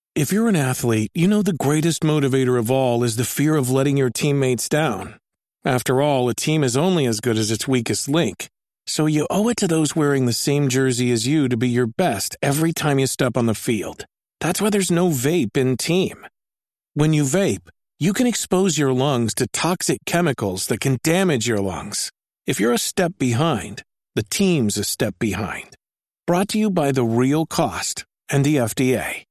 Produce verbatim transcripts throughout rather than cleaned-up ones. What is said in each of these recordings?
If you're an athlete, you know the greatest motivator of all is the fear of letting your teammates down. After all, a team is only as good as its weakest link. So you owe it to those wearing the same jersey as you to be your best every time you step on the field. That's why there's no vape in team. When you vape, you can expose your lungs to toxic chemicals that can damage your lungs. If you're a step behind, the team's a step behind. Brought to you by The Real Cost and the F D A.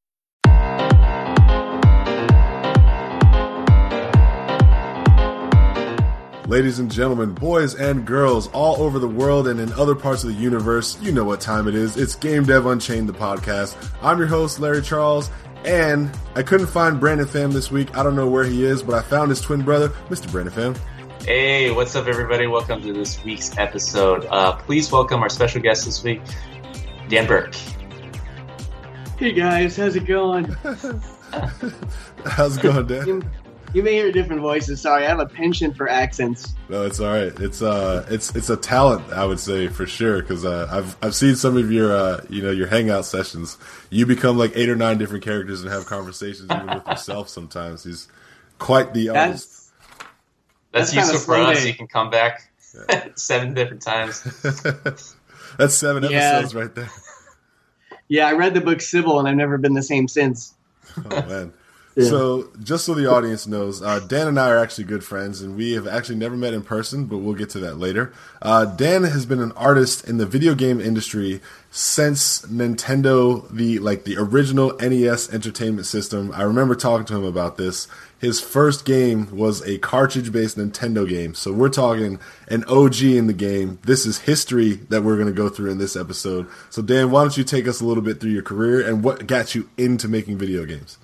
Ladies and gentlemen, boys and girls all over the world and in other parts of the universe, you know what time it is. It's Game Dev Unchained, the podcast. I'm your host, Larry Charles, and I couldn't find Brandon Pham this week. I don't know where he is, but I found his twin brother, Mister Brandon Pham. Hey, what's up, everybody? Welcome to this week's episode. Uh, please welcome our special guest this week, Dan Burke. Hey, guys. How's it going? How's it going, Dan? You, you may hear different voices. Sorry, I have a penchant for accents. No, it's all right. It's uh, it's it's a talent, I would say, for sure. Because uh, I've I've seen some of your uh, you know, your hangout sessions. You become like eight or nine different characters and have conversations even with yourself. Sometimes he's quite the artist. That's, that's useful for us. You can come back yeah. seven different times. That's seven yeah. episodes right there. Yeah, I read the book Sybil, and I've never been the same since. Oh man. Yeah. So, just so the audience knows, uh, Dan and I are actually good friends, and we have actually never met in person, but we'll get to that later. Uh, Dan has been an artist in the video game industry since Nintendo, the like the original N E S Entertainment System. I remember talking to him about this. His first game was a cartridge-based Nintendo game, so we're talking an O G in the game. This is history that we're going to go through in this episode. So, Dan, why don't you take us a little bit through your career and what got you into making video games?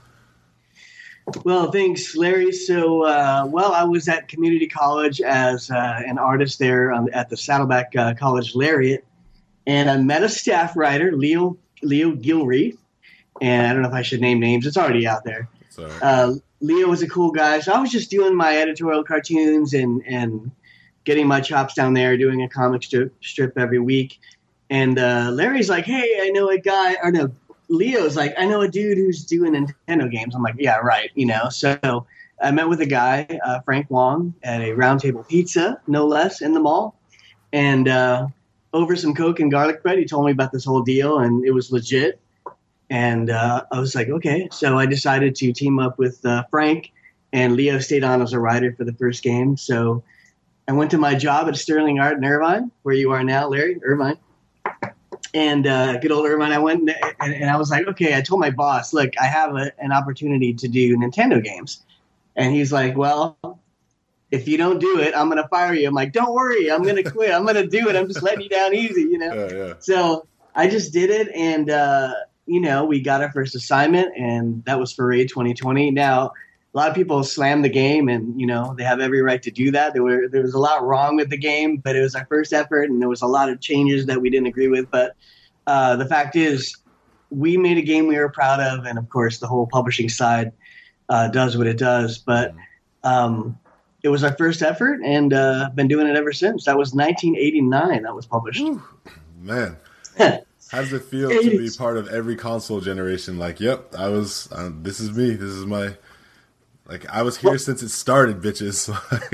Well, thanks, Larry. So, uh, well, I was at community college as uh, an artist there um, at the Saddleback uh, College Lariat, and I met a staff writer, Leo Leo Gilreath, and I don't know if I should name names. It's already out there. Sorry. Uh, Leo was a cool guy, so I was just doing my editorial cartoons and, and getting my chops down there, doing a comic strip, strip every week. And uh, Larry's like, hey, I know a guy, or no, Leo's like, I know a dude who's doing Nintendo games. I'm like, yeah, right, you know. So I met with a guy, uh, Frank Wong, at a Round Table Pizza, no less, in the mall. And uh, over some Coke and garlic bread, he told me about this whole deal, and it was legit. And uh, I was like, okay. So I decided to team up with uh, Frank, and Leo stayed on as a writer for the first game. So I went to my job at Sterling Art in Irvine, where you are now, Larry, Irvine. And uh, good old Irvine, I went and, and I was like, okay, I told my boss, look, I have a, an opportunity to do Nintendo games. And he's like, well, if you don't do it, I'm going to fire you. I'm like, don't worry, I'm going to quit. I'm going to do it. I'm just letting you down easy, you know? Yeah, yeah. So I just did it. And, uh, you know, we got our first assignment, and that was for Raid twenty twenty. Now, a lot of people slam the game, and, you know, they have every right to do that. There were there was a lot wrong with the game, but it was our first effort, and there was a lot of changes that we didn't agree with. But uh, the fact is, we made a game we were proud of, and, of course, the whole publishing side uh, does what it does. But um, it was our first effort, and uh, been doing it ever since. That was nineteen eighty-nine that was published. Ooh, man. How does it feel to be part of every console generation? Like, yep, I was, uh, this is me. This is my, like, I was here well, since it started, bitches.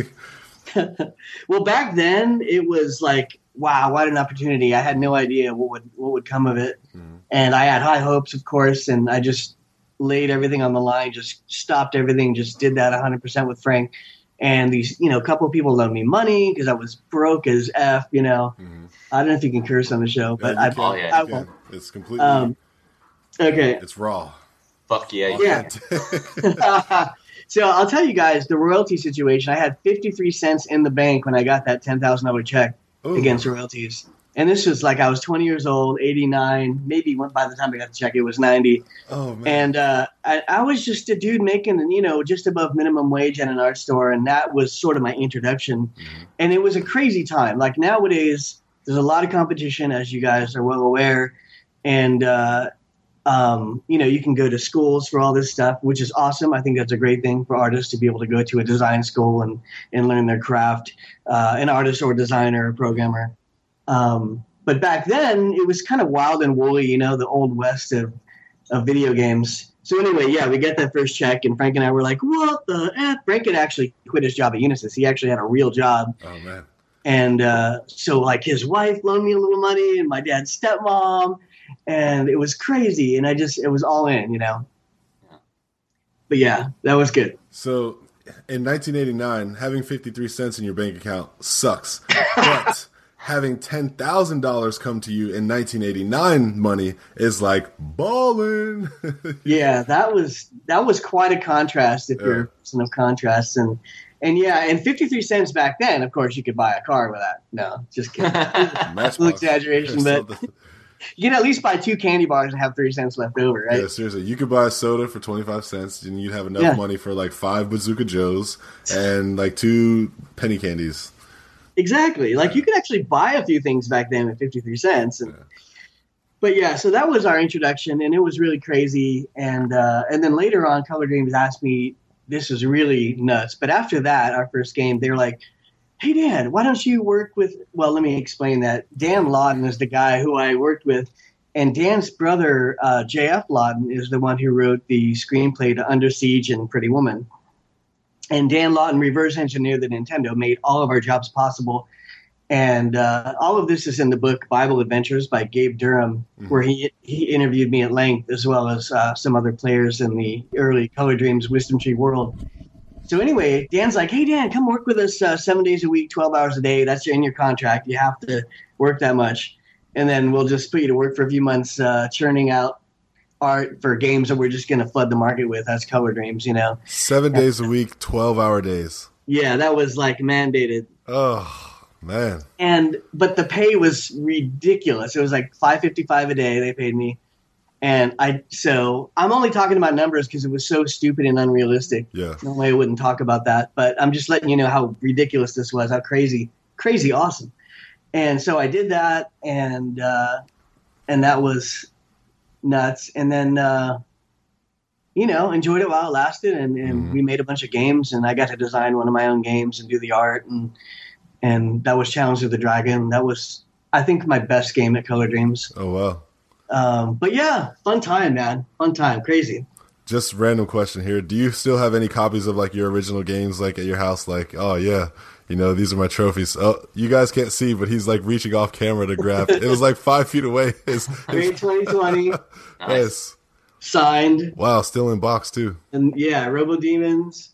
Well, back then, it was like, wow, what an opportunity. I had no idea what would what would come of it. Mm-hmm. And I had high hopes, of course, and I just laid everything on the line, just stopped everything, just did that one hundred percent with Frank. And these, you know, a couple of people loaned me money because I was broke as F, you know. Mm-hmm. I don't know if you can curse on the show, but yeah, I, oh, yeah, I won't. It's completely, um, okay. It's raw. Fuck yeah. Yeah. So I'll tell you guys the royalty situation. I had fifty-three cents in the bank when I got that ten thousand dollars check Ooh. against royalties. And this was like I was twenty years old, eighty-nine, maybe by the time I got the check, it was ninety. Oh, man. And uh, I, I was just a dude making, you know, just above minimum wage at an art store. And that was sort of my introduction. Mm-hmm. And it was a crazy time. Like nowadays, there's a lot of competition, as you guys are well aware. And, uh, um, you know, you can go to schools for all this stuff, which is awesome. I think that's a great thing for artists to be able to go to a design school and, and learn their craft, uh, an artist or designer or programmer. Um, but back then, it was kind of wild and woolly, you know, the old west of, of video games. So anyway, yeah, we get that first check, and Frank and I were like, what the F? Frank had actually quit his job at Unisys. He actually had a real job. Oh, man. And uh, so, like, his wife loaned me a little money, and my dad's stepmom, and it was crazy. And I just, it was all in, you know. But yeah, that was good. So in nineteen eighty-nine, having fifty-three cents in your bank account sucks. But having ten thousand dollars come to you in nineteen eighty-nine money is like ballin'. Yeah, that was that was quite a contrast if Yeah. you're a person of contrasts. And and yeah, and fifty-three cents back then, of course, you could buy a car with that. No, just kidding. A Matchbox. little exaggeration, but you can at least buy two candy bars and have three cents left over, right? Yeah, seriously. You could buy a soda for twenty-five cents and you'd have enough Yeah. money for like five Bazooka Joes and like two penny candies. Exactly. Like you could actually buy a few things back then at fifty-three cents. And, but yeah, so that was our introduction, and it was really crazy. And uh, and then later on, Color Dreams asked me, this was really nuts. But after that, our first game, they were like, hey, Dan, why don't you work with, well, let me explain that. Dan Lawton is the guy who I worked with. And Dan's brother, uh, J F Lawton, is the one who wrote the screenplay to Under Siege and Pretty Woman. And Dan Lawton reverse engineered the Nintendo, made all of our jobs possible. And uh, all of this is in the book Bible Adventures by Gabe Durham, mm-hmm. where he he interviewed me at length, as well as uh, some other players in the early Color Dreams Wisdom Tree world. So anyway, Dan's like, hey, Dan, come work with us uh, seven days a week, twelve hours a day. That's in your contract. You have to work that much. And then we'll just put you to work for a few months uh, churning out art for games that we're just going to flood the market with as Color Dreams, you know. Seven days a week, twelve-hour days. Yeah, that was like mandated. Oh, man. And but the pay was ridiculous. It was like five fifty-five a day they paid me. And I so I'm only talking about numbers because it was so stupid and unrealistic. Yeah. No way I wouldn't talk about that. But I'm just letting you know how ridiculous this was, how crazy, crazy awesome. And so I did that, and uh, and that was nuts. And then, uh, you know, enjoyed it while it lasted, and, and mm-hmm. we made a bunch of games, and I got to design one of my own games and do the art, and and that was Challenge of the Dragon. That was, I think, my best game at Color Dreams. Oh, wow. Um, but yeah, fun time, man. Fun time. Crazy. Just random question here. Do you still have any copies of like your original games like at your house? Like, oh yeah, you know, these are my trophies. Oh, you guys can't see, but he's like reaching off camera to grab. It was like five feet away. His, his... twenty twenty. Nice. Signed. Wow, still in box too. And yeah, Robo Demons.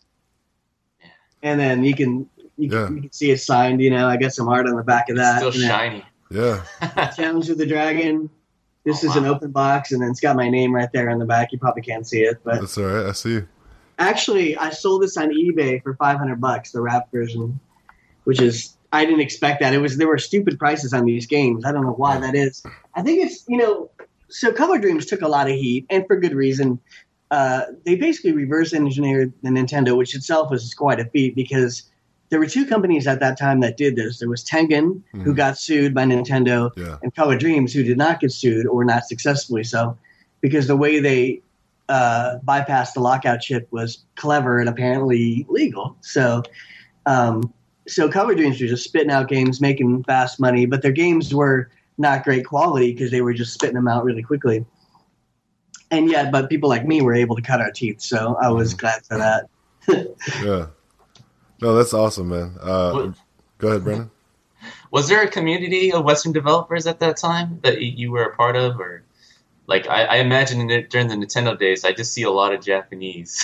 And then you can you, yeah. can you can see it signed. You know, I got some art on the back of that. It's still shiny. Yeah. Challenge of the Dragon. This oh, is wow. an open box, and then it's got my name right there on the back. You probably can't see it, but that's all right. I see. Actually, I sold this on eBay for five hundred bucks, the wrap version, which is I didn't expect that. It was there were stupid prices on these games. I don't know why that is. I think it's you know. So Color Dreams took a lot of heat, and for good reason. Uh, they basically reverse engineered the Nintendo, which itself was quite a feat because there were two companies at that time that did this. There was Tengen, mm-hmm. who got sued by Nintendo, yeah. and Color Dreams, who did not get sued or not successfully so, because the way they uh, bypassed the lockout chip was clever and apparently legal. So, um, so Color Dreams were just spitting out games, making fast money, but their games were not great quality because they were just spitting them out really quickly. And yet, but people like me were able to cut our teeth, so I was mm-hmm. glad for that. Yeah. No, that's awesome, man. Uh, what, go ahead, Brennan. Was there a community of Western developers at that time that you were a part of, or like I, I imagine it, during the Nintendo days, I just see a lot of Japanese.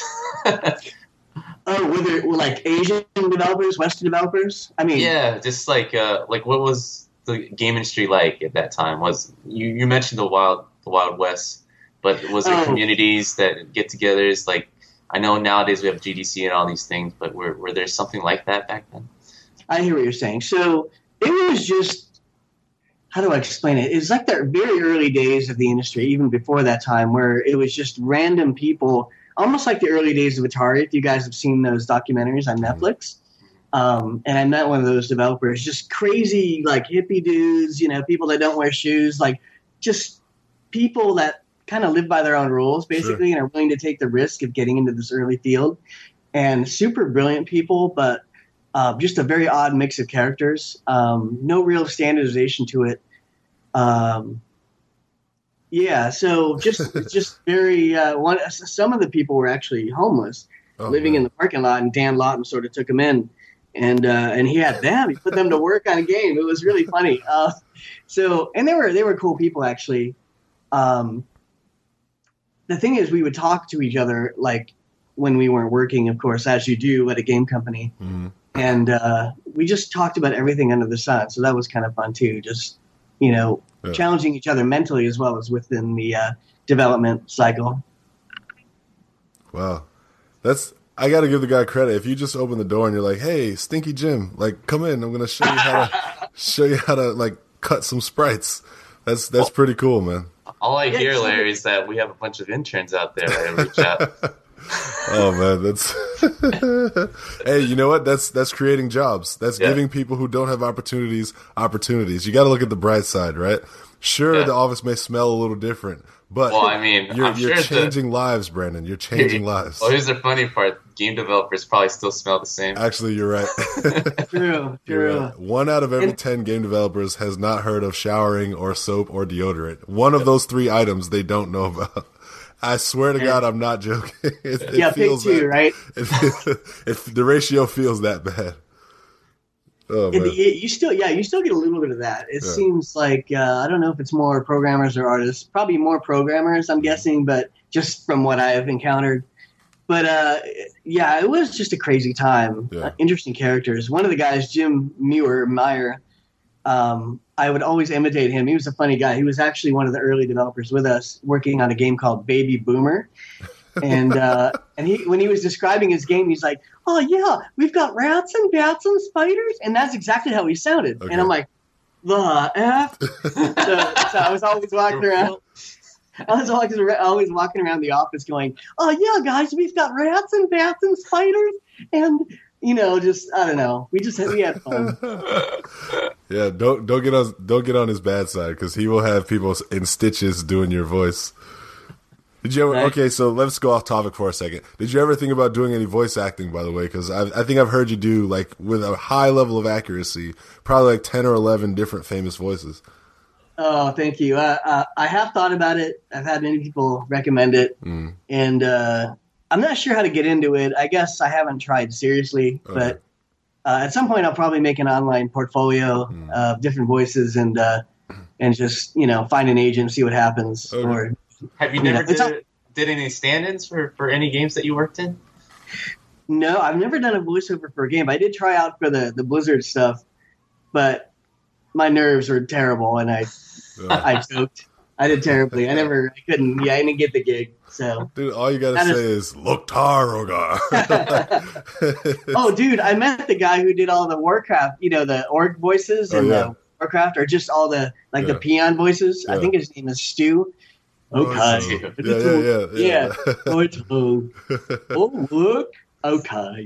Oh, were there were like Asian developers, Western developers? I mean, yeah, just like uh, like what was the game industry like at that time? Was you, you mentioned the wild the Wild West, but was there oh. communities that get togethers like? I know nowadays we have G D C and all these things, but were, were there something like that back then? I hear what you're saying. So it was just, how do I explain it? It's like the very early days of the industry, even before that time, where it was just random people, almost like the early days of Atari, if you guys have seen those documentaries on Netflix. Um, and I met one of those developers, just crazy, like hippie dudes, you know, people that don't wear shoes, like just people that kind of live by their own rules, basically, sure. and are willing to take the risk of getting into this early field. And super brilliant people, but uh, just a very odd mix of characters. Um, no real standardization to it. Um, Yeah, so just just very uh, one. Some of the people were actually homeless, oh, living man. in the parking lot, and Dan Lawton sort of took them in, and uh, and he had them. He put them to work on a game. It was really funny. Uh, so and they were they were cool people actually. Um, the thing is, we would talk to each other like when we weren't working, of course, as you do at a game company, mm-hmm. and uh, we just talked about everything under the sun. So that was kind of fun too. Just you know. Yeah. Challenging each other mentally as well as within the uh, development cycle. Wow. That's I got to give the guy credit. If you just open the door and you're like, "Hey, Stinky Jim, like come in. I'm going to show you how to show you how to like cut some sprites." That's that's pretty cool, man. All I hear, Larry, is that we have a bunch of interns out there that reach out. Oh man, that's hey, you know what? That's that's creating jobs. That's yeah. giving people who don't have opportunities opportunities. You got to look at the bright side, right? Sure, yeah. the office may smell a little different, but well, I mean, you're, I'm you're sure changing the, lives, Brandon. You're changing lives. Well, here's the funny part: game developers probably still smell the same. Actually, you're right. True, true. Right. One out of every and, ten game developers has not heard of showering or soap or deodorant. One of those three items they don't know about. I swear to God, I'm not joking. It, it yeah, pick two, that, right? It, it, the ratio feels that bad. Oh, man. It, it, you still, yeah, you still get a little bit of that. It yeah. seems like uh, I don't know if it's more programmers or artists. Probably more programmers, I'm guessing, but just from what I have encountered. But uh, yeah, it was just a crazy time. Yeah. Uh, interesting characters. One of the guys, Jim Muir Meyer. Um, I would always imitate him. He was a funny guy. He was actually one of the early developers with us, working on a game called Baby Boomer. And uh, and he when he was describing his game, he's like, "Oh yeah, we've got rats and bats and spiders," and that's exactly how he sounded. Okay. And I'm like, "The f." so, so I was always walking around. I was always always walking around the office going, "Oh yeah, guys, we've got rats and bats and spiders and." You know, just I don't know. We just we had fun. Yeah, don't don't get on don't get on his bad side because he will have people in stitches doing your voice. Did you ever? Right. Okay, so let's go off topic for a second. Did you ever think about doing any voice acting? By the way, because I, I think I've heard you do like with a high level of accuracy, probably like ten or eleven different famous voices. Oh, thank you. Uh, uh, I have thought about it. I've had many people recommend it, mm. and. Uh, I'm not sure how to get into it. I guess I haven't tried seriously, okay. but uh, at some point I'll probably make an online portfolio mm. of different voices and uh, and just you know find an agent, see what happens. Okay. Or have you, you never know, did, did any stand-ins for, for any games that you worked in? No, I've never done a voiceover for a game. I did try out for the, the Blizzard stuff, but my nerves were terrible and I oh. I choked. I did terribly. I never, I couldn't, yeah, I didn't get the gig. So, dude, all you gotta say is, is Loktar Ogar. Oh, dude, I met the guy who did all the Warcraft, you know, the orc voices and oh, yeah. the Warcraft, or just all the like yeah. the peon voices. Yeah. I think his name is Stu. Okay. Oh, yeah, yeah, yeah, yeah. yeah. Oh, it's oh, oh, look. Okay.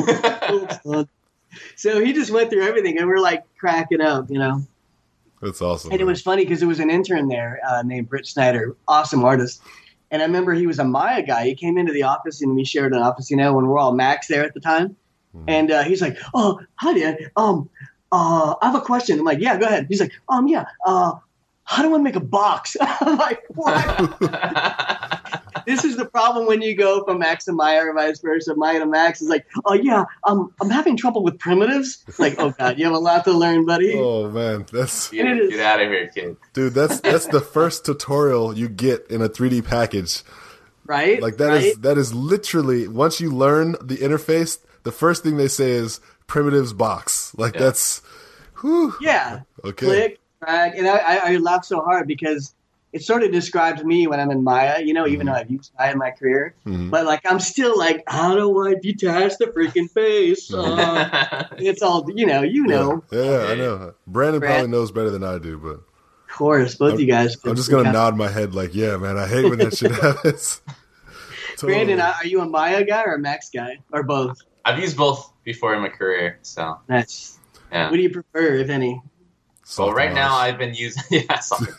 So he just went through everything, and we're like cracking up, you know. That's awesome. And man. It was funny because there was an intern there uh, named Britt Snyder, awesome artist. And I remember he was a Maya guy. He came into the office and we shared an office, you know, when we're all Macs there at the time. Mm. And uh, he's like, "Oh, hi, Dan. Um, uh, I have a question." I'm like, "Yeah, go ahead." He's like, "Um, yeah. Uh, how do I make a box?" I'm like, "What?" This is the problem when you go from Max to Maya or vice versa. Maya to Max is like, "Oh yeah, um, I'm having trouble with primitives." It's like, oh god, you have a lot to learn, buddy. Oh man, that's get, is, get out of here, kid. Dude, that's that's the first tutorial you get in a three D package, right? Like that right? is that is literally once you learn the interface, the first thing they say is primitives box. Like yeah. that's, whew. Yeah. Okay. Click, drag, and I, I I laugh so hard because it sort of describes me when I'm in Maya, you know, even mm-hmm. though I've used Maya in my career. Mm-hmm. But, like, I'm still like, how do I detach the freaking face? Uh, it's all, you know, you know. Yeah, yeah I know. Brandon Brand- probably knows better than I do, but. Of course, both I'm, you guys. I'm just going to nod my head like, yeah, man, I hate when that shit happens. Totally. Brandon, are you a Maya guy or a Max guy? Or both? I've used both before in my career, so. That's. Yeah. What do you prefer, if any? Well, right now I've been using yeah.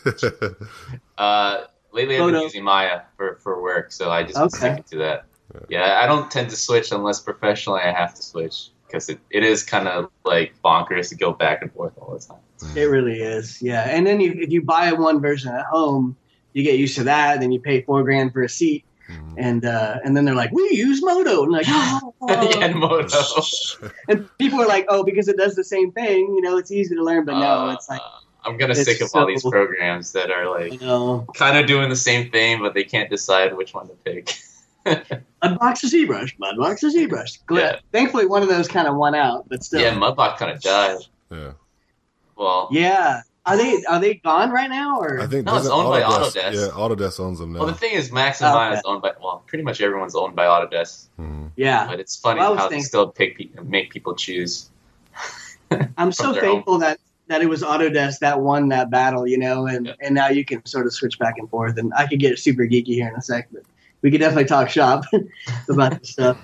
uh, lately I've been using Maya for, for work, so I just okay. stick to that. Yeah, I don't tend to switch unless professionally I have to switch because it, it is kind of like bonkers to go back and forth all the time. It really is, yeah. And then you, if you buy one version at home, you get used to that. Then you pay four grand for a seat. Mm-hmm. And uh, and then they're like, we use Moto. And like, oh, oh. yeah, Moto. And people are like, oh, because it does the same thing. You know, it's easy to learn. But no, uh, it's like. I'm going to sick of so, all these programs that are like kind of doing the same thing, but they can't decide which one to pick. Mudbox to ZBrush, Mudbox to ZBrush. Yeah. Thankfully, one of those kind of won out, but still. Yeah, Mudbox kind of died. Yeah. Well. Yeah. Are they are they gone right now? Or I think no, it's owned Autodesk, by Autodesk. Yeah, Autodesk owns them now. Well, the thing is, Max and Maya okay. is owned by well, pretty much everyone's owned by Autodesk. Mm-hmm. Yeah, but it's funny well, how they thinking, still pick make people choose. I'm so thankful own. that that it was Autodesk that won that battle, you know, and, yeah. and now you can sort of switch back and forth. And I could get super geeky here in a sec, but we could definitely talk shop about this stuff.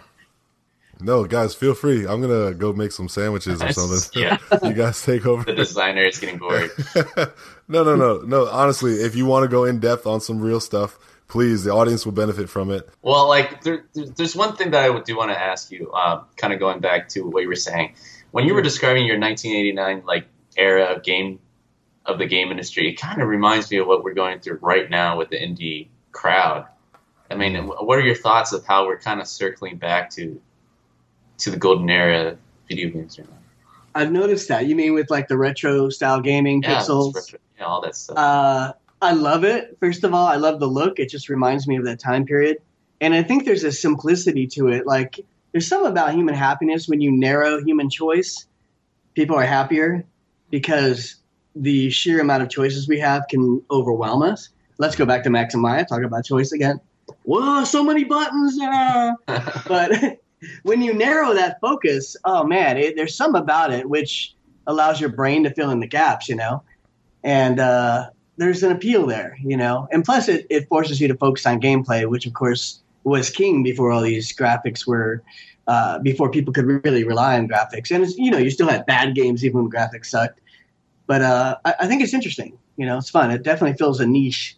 No, guys, feel free. I'm going to go make some sandwiches or something. Yeah. You guys take over. The designer is getting bored. no, no, no. No, honestly, if you want to go in depth on some real stuff, please, the audience will benefit from it. Well, like, there, there's one thing that I do want to ask you, uh, kind of going back to what you were saying. When you were describing your nineteen eighty-nine, like, era of game, of the game industry, it kind of reminds me of what we're going through right now with the indie crowd. I mean, what are your thoughts of how we're kind of circling back to to the golden era of video games right now? I've noticed that. You mean with like the retro style gaming, yeah, pixels? Retro, yeah, all that stuff. Uh, I love it. First of all, I love the look. It just reminds me of that time period. And I think there's a simplicity to it. Like, there's something about human happiness when you narrow human choice. People are happier because the sheer amount of choices we have can overwhelm us. Let's go back to Max and Maya, talk about choice again. Whoa, so many buttons. Uh. But when you narrow that focus, oh man, it, there's some about it which allows your brain to fill in the gaps, you know, and uh, there's an appeal there, you know, and plus it, it forces you to focus on gameplay, which of course was king before all these graphics were, uh, before people could really rely on graphics. And, it's, you know, you still had bad games even when graphics sucked. But uh, I, I think it's interesting, you know, it's fun. It definitely fills a niche.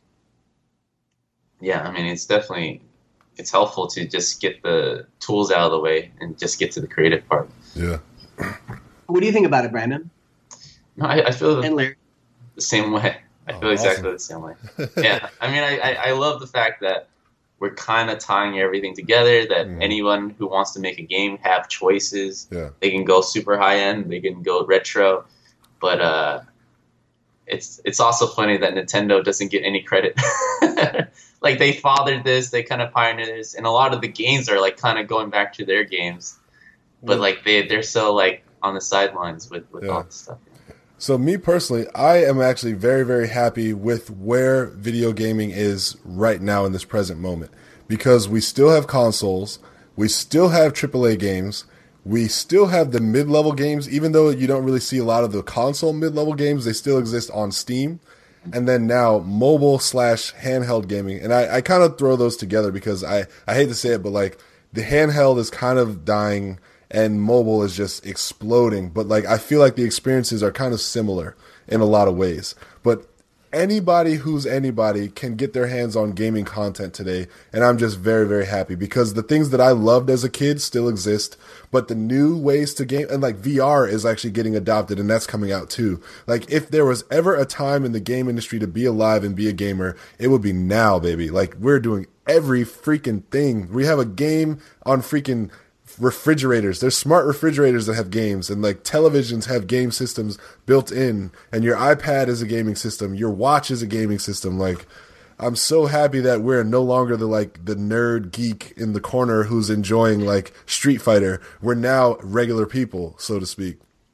Yeah, I mean, it's definitely... it's helpful to just get the tools out of the way and just get to the creative part. Yeah. What do you think about it, Brandon? No, I, I feel and Larry? the same way. I feel oh, exactly awesome. the same way. Yeah. I mean, I, I, I love the fact that we're kind of tying everything together, that mm. anyone who wants to make a game have choices. Yeah. They can go super high-end. They can go retro. But uh, it's it's also funny that Nintendo doesn't get any credit. Like, they fathered this, they kind of pioneered this, and a lot of the games are, like, kind of going back to their games. But, yeah. like, they, they're so, like, on the sidelines with, with yeah. all this stuff. So, me personally, I am actually very, very happy with where video gaming is right now in this present moment. Because we still have consoles, we still have triple A games, we still have the mid-level games, even though you don't really see a lot of the console mid-level games, they still exist on Steam. And then now mobile slash handheld gaming. And I, I kind of throw those together because I, I hate to say it, but like the handheld is kind of dying and mobile is just exploding. But like I feel like the experiences are kind of similar in a lot of ways. But anybody who's anybody can get their hands on gaming content today. And I'm just very, very happy because the things that I loved as a kid still exist. But the new ways to game, and like V R is actually getting adopted, and that's coming out too. Like, if there was ever a time in the game industry to be alive and be a gamer, it would be now, baby. Like, we're doing every freaking thing. We have a game on freaking refrigerators. There's smart refrigerators that have games, and like televisions have game systems built in, and your iPad is a gaming system. Your watch is a gaming system. Like, I'm so happy that we're no longer the like the nerd geek in the corner who's enjoying like Street Fighter. We're now regular people, so to speak.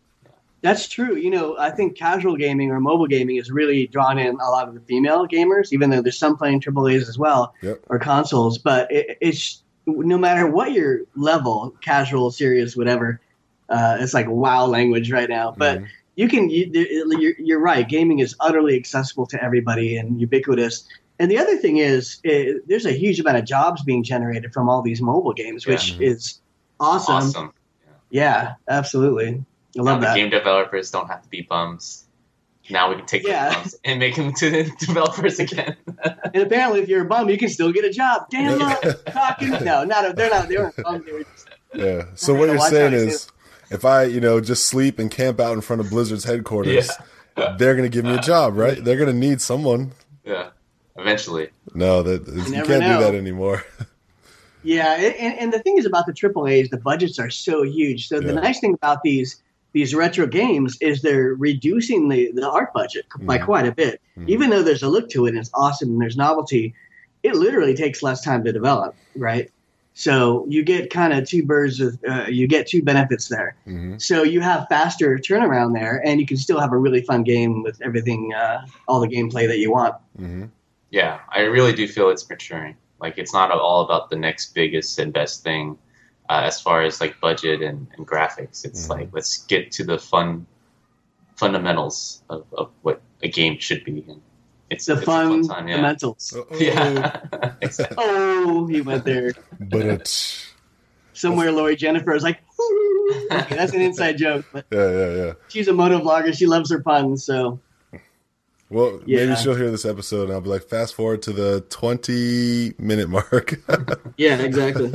That's true. You know, I think casual gaming or mobile gaming has really drawn in a lot of the female gamers, even though there's some playing triple A's as well, yep. or consoles. But it, it's no matter what your level, casual, serious, whatever, uh, it's like WoW language right now. But mm-hmm. you can, you, you're, you're right. Gaming is utterly accessible to everybody and ubiquitous. And the other thing is, it, there's a huge amount of jobs being generated from all these mobile games, which yeah. is awesome. Awesome. Yeah, yeah absolutely. I love now that. The game developers don't have to be bums. Now we can take yeah. the bums and make them to developers again. And apparently, if you're a bum, you can still get a job. Damn, look, talking. No, not they're not. They weren't bums. They were just, yeah. So what you're saying is, if I, you know, just sleep and camp out in front of Blizzard's headquarters, yeah. they're gonna give me a job, right? They're gonna need someone. Yeah. eventually. No, that you, you can't know. do that anymore. Yeah, and, and the thing is about the triple A's, the budgets are so huge. So the Yeah. nice thing about these these retro games is they're reducing the, the art budget by Mhm. quite a bit. Mhm. Even though there's a look to it and it's awesome and there's novelty, it literally takes less time to develop, right? So you get kind of two birds of uh, you get two benefits there. Mm-hmm. So you have faster turnaround there, and you can still have a really fun game with everything, uh, all the gameplay that you want. Mm-hmm. Yeah, I really do feel it's maturing. Like, it's not all about the next biggest and best thing uh, as far as like budget and, and graphics. It's Mhm. like, let's get to the fun fundamentals of, of what a game should be. And it's The it's fun, a fun time, yeah. fundamentals. Uh-oh. Yeah, exactly. Oh, he went there. But it's Somewhere Lori Jennifer is like, "Ooh." Okay, that's an inside joke, but yeah, yeah, yeah. she's a moto vlogger. She loves her puns, so Well, Yeah. maybe she'll hear this episode and I'll be like, fast forward to the twenty minute mark. yeah, exactly.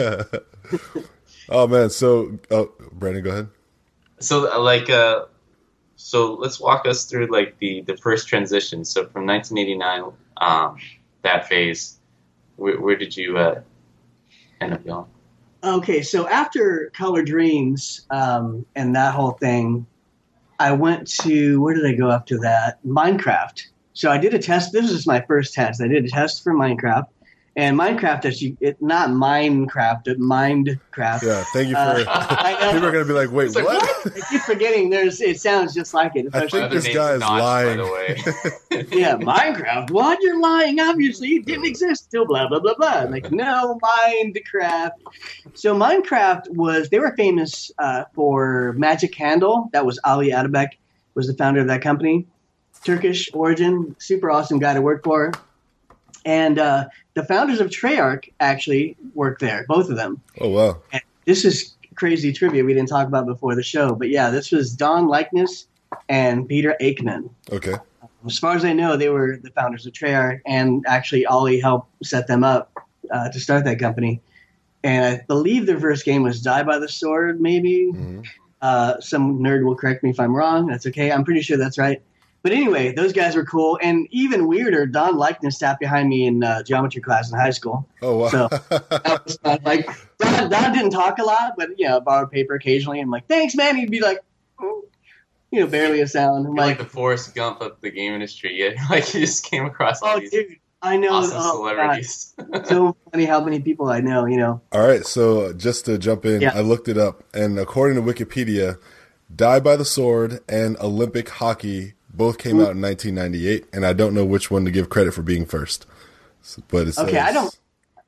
Oh man, so oh, Brandon, go ahead. So, uh, like, uh, so let's walk us through like the, the first transition. So from nineteen eighty-nine, um, that phase, where, where did you uh, end up going? Okay, so after Color Dreams um, and that whole thing, I went to, where did I go after that? Minecraft. So I did a test. This was my first test. I did a test for Minecraft. And Minecraft, as you, it, not Minecraft, but Mindcraft. Yeah, thank you for. Uh, I know. People are gonna be like, wait, It's like, what? I keep forgetting. There's. It sounds just like it. I especially- think Other this name's guy is Notch, lying. by the way. yeah, Minecraft. What? You're lying. Obviously, it didn't exist till blah blah blah blah. I'm like, no, Minecraft. So Minecraft was. They were famous uh, for Magic Candle. That was Ali Atabek was the founder of that company. Turkish origin, super awesome guy to work for. And uh, the founders of Treyarch actually work there, both of them. Oh wow. And this is crazy trivia we didn't talk about before the show, but yeah, this was Don Likeness and Peter Aikman. Okay. As far as I know, they were the founders of Treyarch, and actually Ollie helped set them up uh, to start that company. And I believe their first game was Die by the Sword, maybe. Mhm. Uh, some nerd will correct me if I'm wrong. That's okay. I'm pretty sure that's right. But anyway, those guys were cool. And even weirder, Don Likeness sat behind me in uh, geometry class in high school. Oh wow. So that was fun. Like, Don, Don didn't talk a lot, but, you know, borrowed paper occasionally. I'm like, thanks, man. He'd be like, oh, you know, barely a sound. I'm You're like like, the Forrest Gump of the game industry. Yeah, like you just came across all oh, these dude, I know. awesome oh, celebrities. God. So funny how many people I know, you know. All right, so just to jump in, Yeah. I looked it up, and according to Wikipedia, Die by the Sword and Olympic hockey both came out in nineteen ninety-eight, and I don't know which one to give credit for being first. So, but it says, Okay, I don't-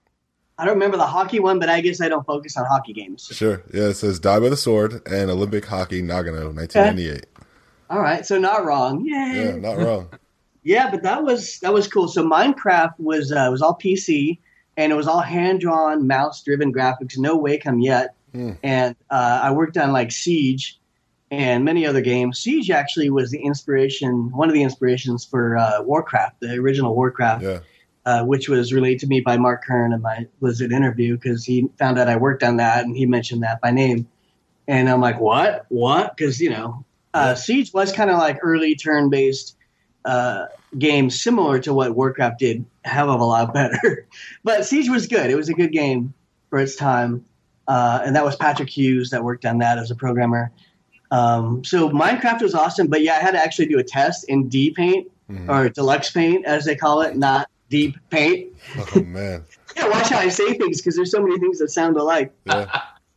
I don't remember the hockey one, but I guess I don't focus on hockey games. Sure, yeah, it says Die by the Sword and Olympic hockey Nagano, nineteen ninety-eight. All right, so not wrong. Yay. Yeah, not wrong. Yeah, but that was that was cool. So Minecraft was uh, was all P C, and it was all hand drawn, mouse driven graphics. No Wacom yet. Hmm. And uh, I worked on like Siege and many other games. Siege actually was the inspiration, one of the inspirations for uh, Warcraft, the original Warcraft, Yeah, uh, which was relayed to me by Mark Kern in my Blizzard interview because he found out I worked on that and he mentioned that by name. And I'm like, what? What? Because you know, uh, Siege was kind of like early turn based. Uh, game similar to what Warcraft did, a hell of a lot better. But Siege was good. It was a good game for its time. Uh, and that was Patrick Hughes that worked on that as a programmer. Um, so Minecraft was awesome, but yeah, I had to actually do a test in D Paint Mhm. or Deluxe Paint, as they call it, not Deep Paint. oh man, Yeah, watch how I say things because there's so many things that sound alike. yeah,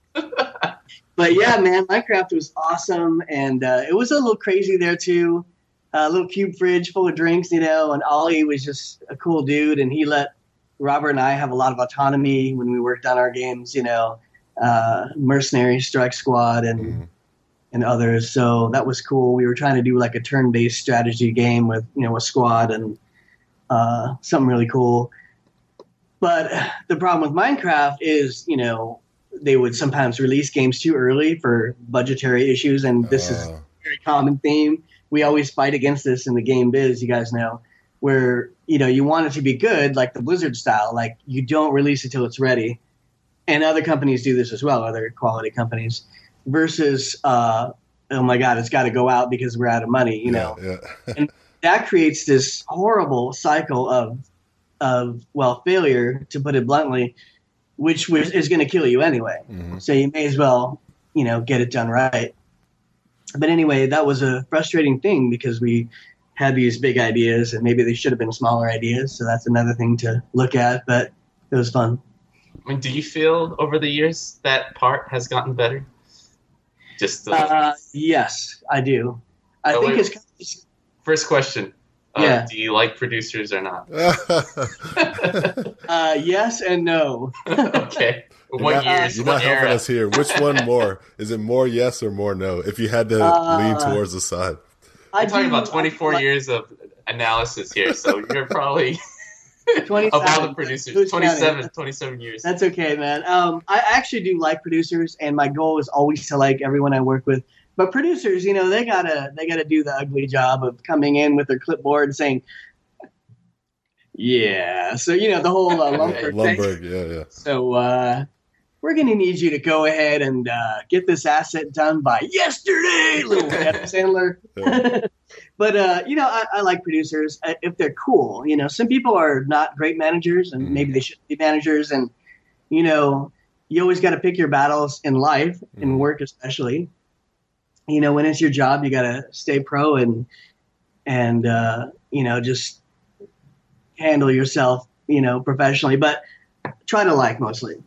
But yeah, man, Minecraft was awesome, and uh, it was a little crazy there too. A little cube fridge full of drinks, you know, and Ollie was just a cool dude, and he let Robert and I have a lot of autonomy when we worked on our games, you know, uh, Mercenary, Strike Squad, and Mhm. and others. So that was cool. We were trying to do like a turn-based strategy game with, you know, a squad and uh, something really cool. But the problem with Minecraft is, you know, they would sometimes release games too early for budgetary issues, and this is Uh, a very common theme. We always fight against this in the game biz, you guys know, where, you know, you want it to be good, like the Blizzard style, like you don't release it till it's ready. And other companies do this as well, other quality companies, versus, uh, oh my God, it's got to go out because we're out of money, you know. yeah, yeah. That creates this horrible cycle of of, well, failure, to put it bluntly, which was, is going to kill you anyway. Mm-hmm. So you may as well, you know, get it done right. But anyway, that was a frustrating thing because we had these big ideas and maybe they should have been smaller ideas. So that's another thing to look at, but it was fun. I mean, do you feel over the years that part has gotten better? Just the... uh, yes, I do. I oh, think wait. it's first question. Uh, yeah. Do you like producers or not? uh, yes and no. Okay. What you're years? You're what not era? helping us here. Which one more? Is it more yes or more no? If you had to uh, lean towards the side. I'm talking about twenty-four like, years of analysis here, so you're probably of all the producers. twenty-seven, twenty-seven years. That's okay, man. Um, I actually do like producers, and my goal is always to like everyone I work with. But producers, you know, they gotta they gotta do the ugly job of coming in with their clipboard and saying, "Yeah." So you know the whole uh, Lumberg Lumberg, thing. yeah, yeah. So uh, we're gonna need you to go ahead and uh, get this asset done by yesterday, little Adam Sandler. Yeah. But uh, you know, I, I like producers if they're cool. You know, some people are not great managers, and mm. maybe they should be managers. And you know, you always got to pick your battles in life, mm. in work especially. You know, when it's your job, you got to stay pro and, and uh, you know, just handle yourself, you know, professionally, but try to like mostly.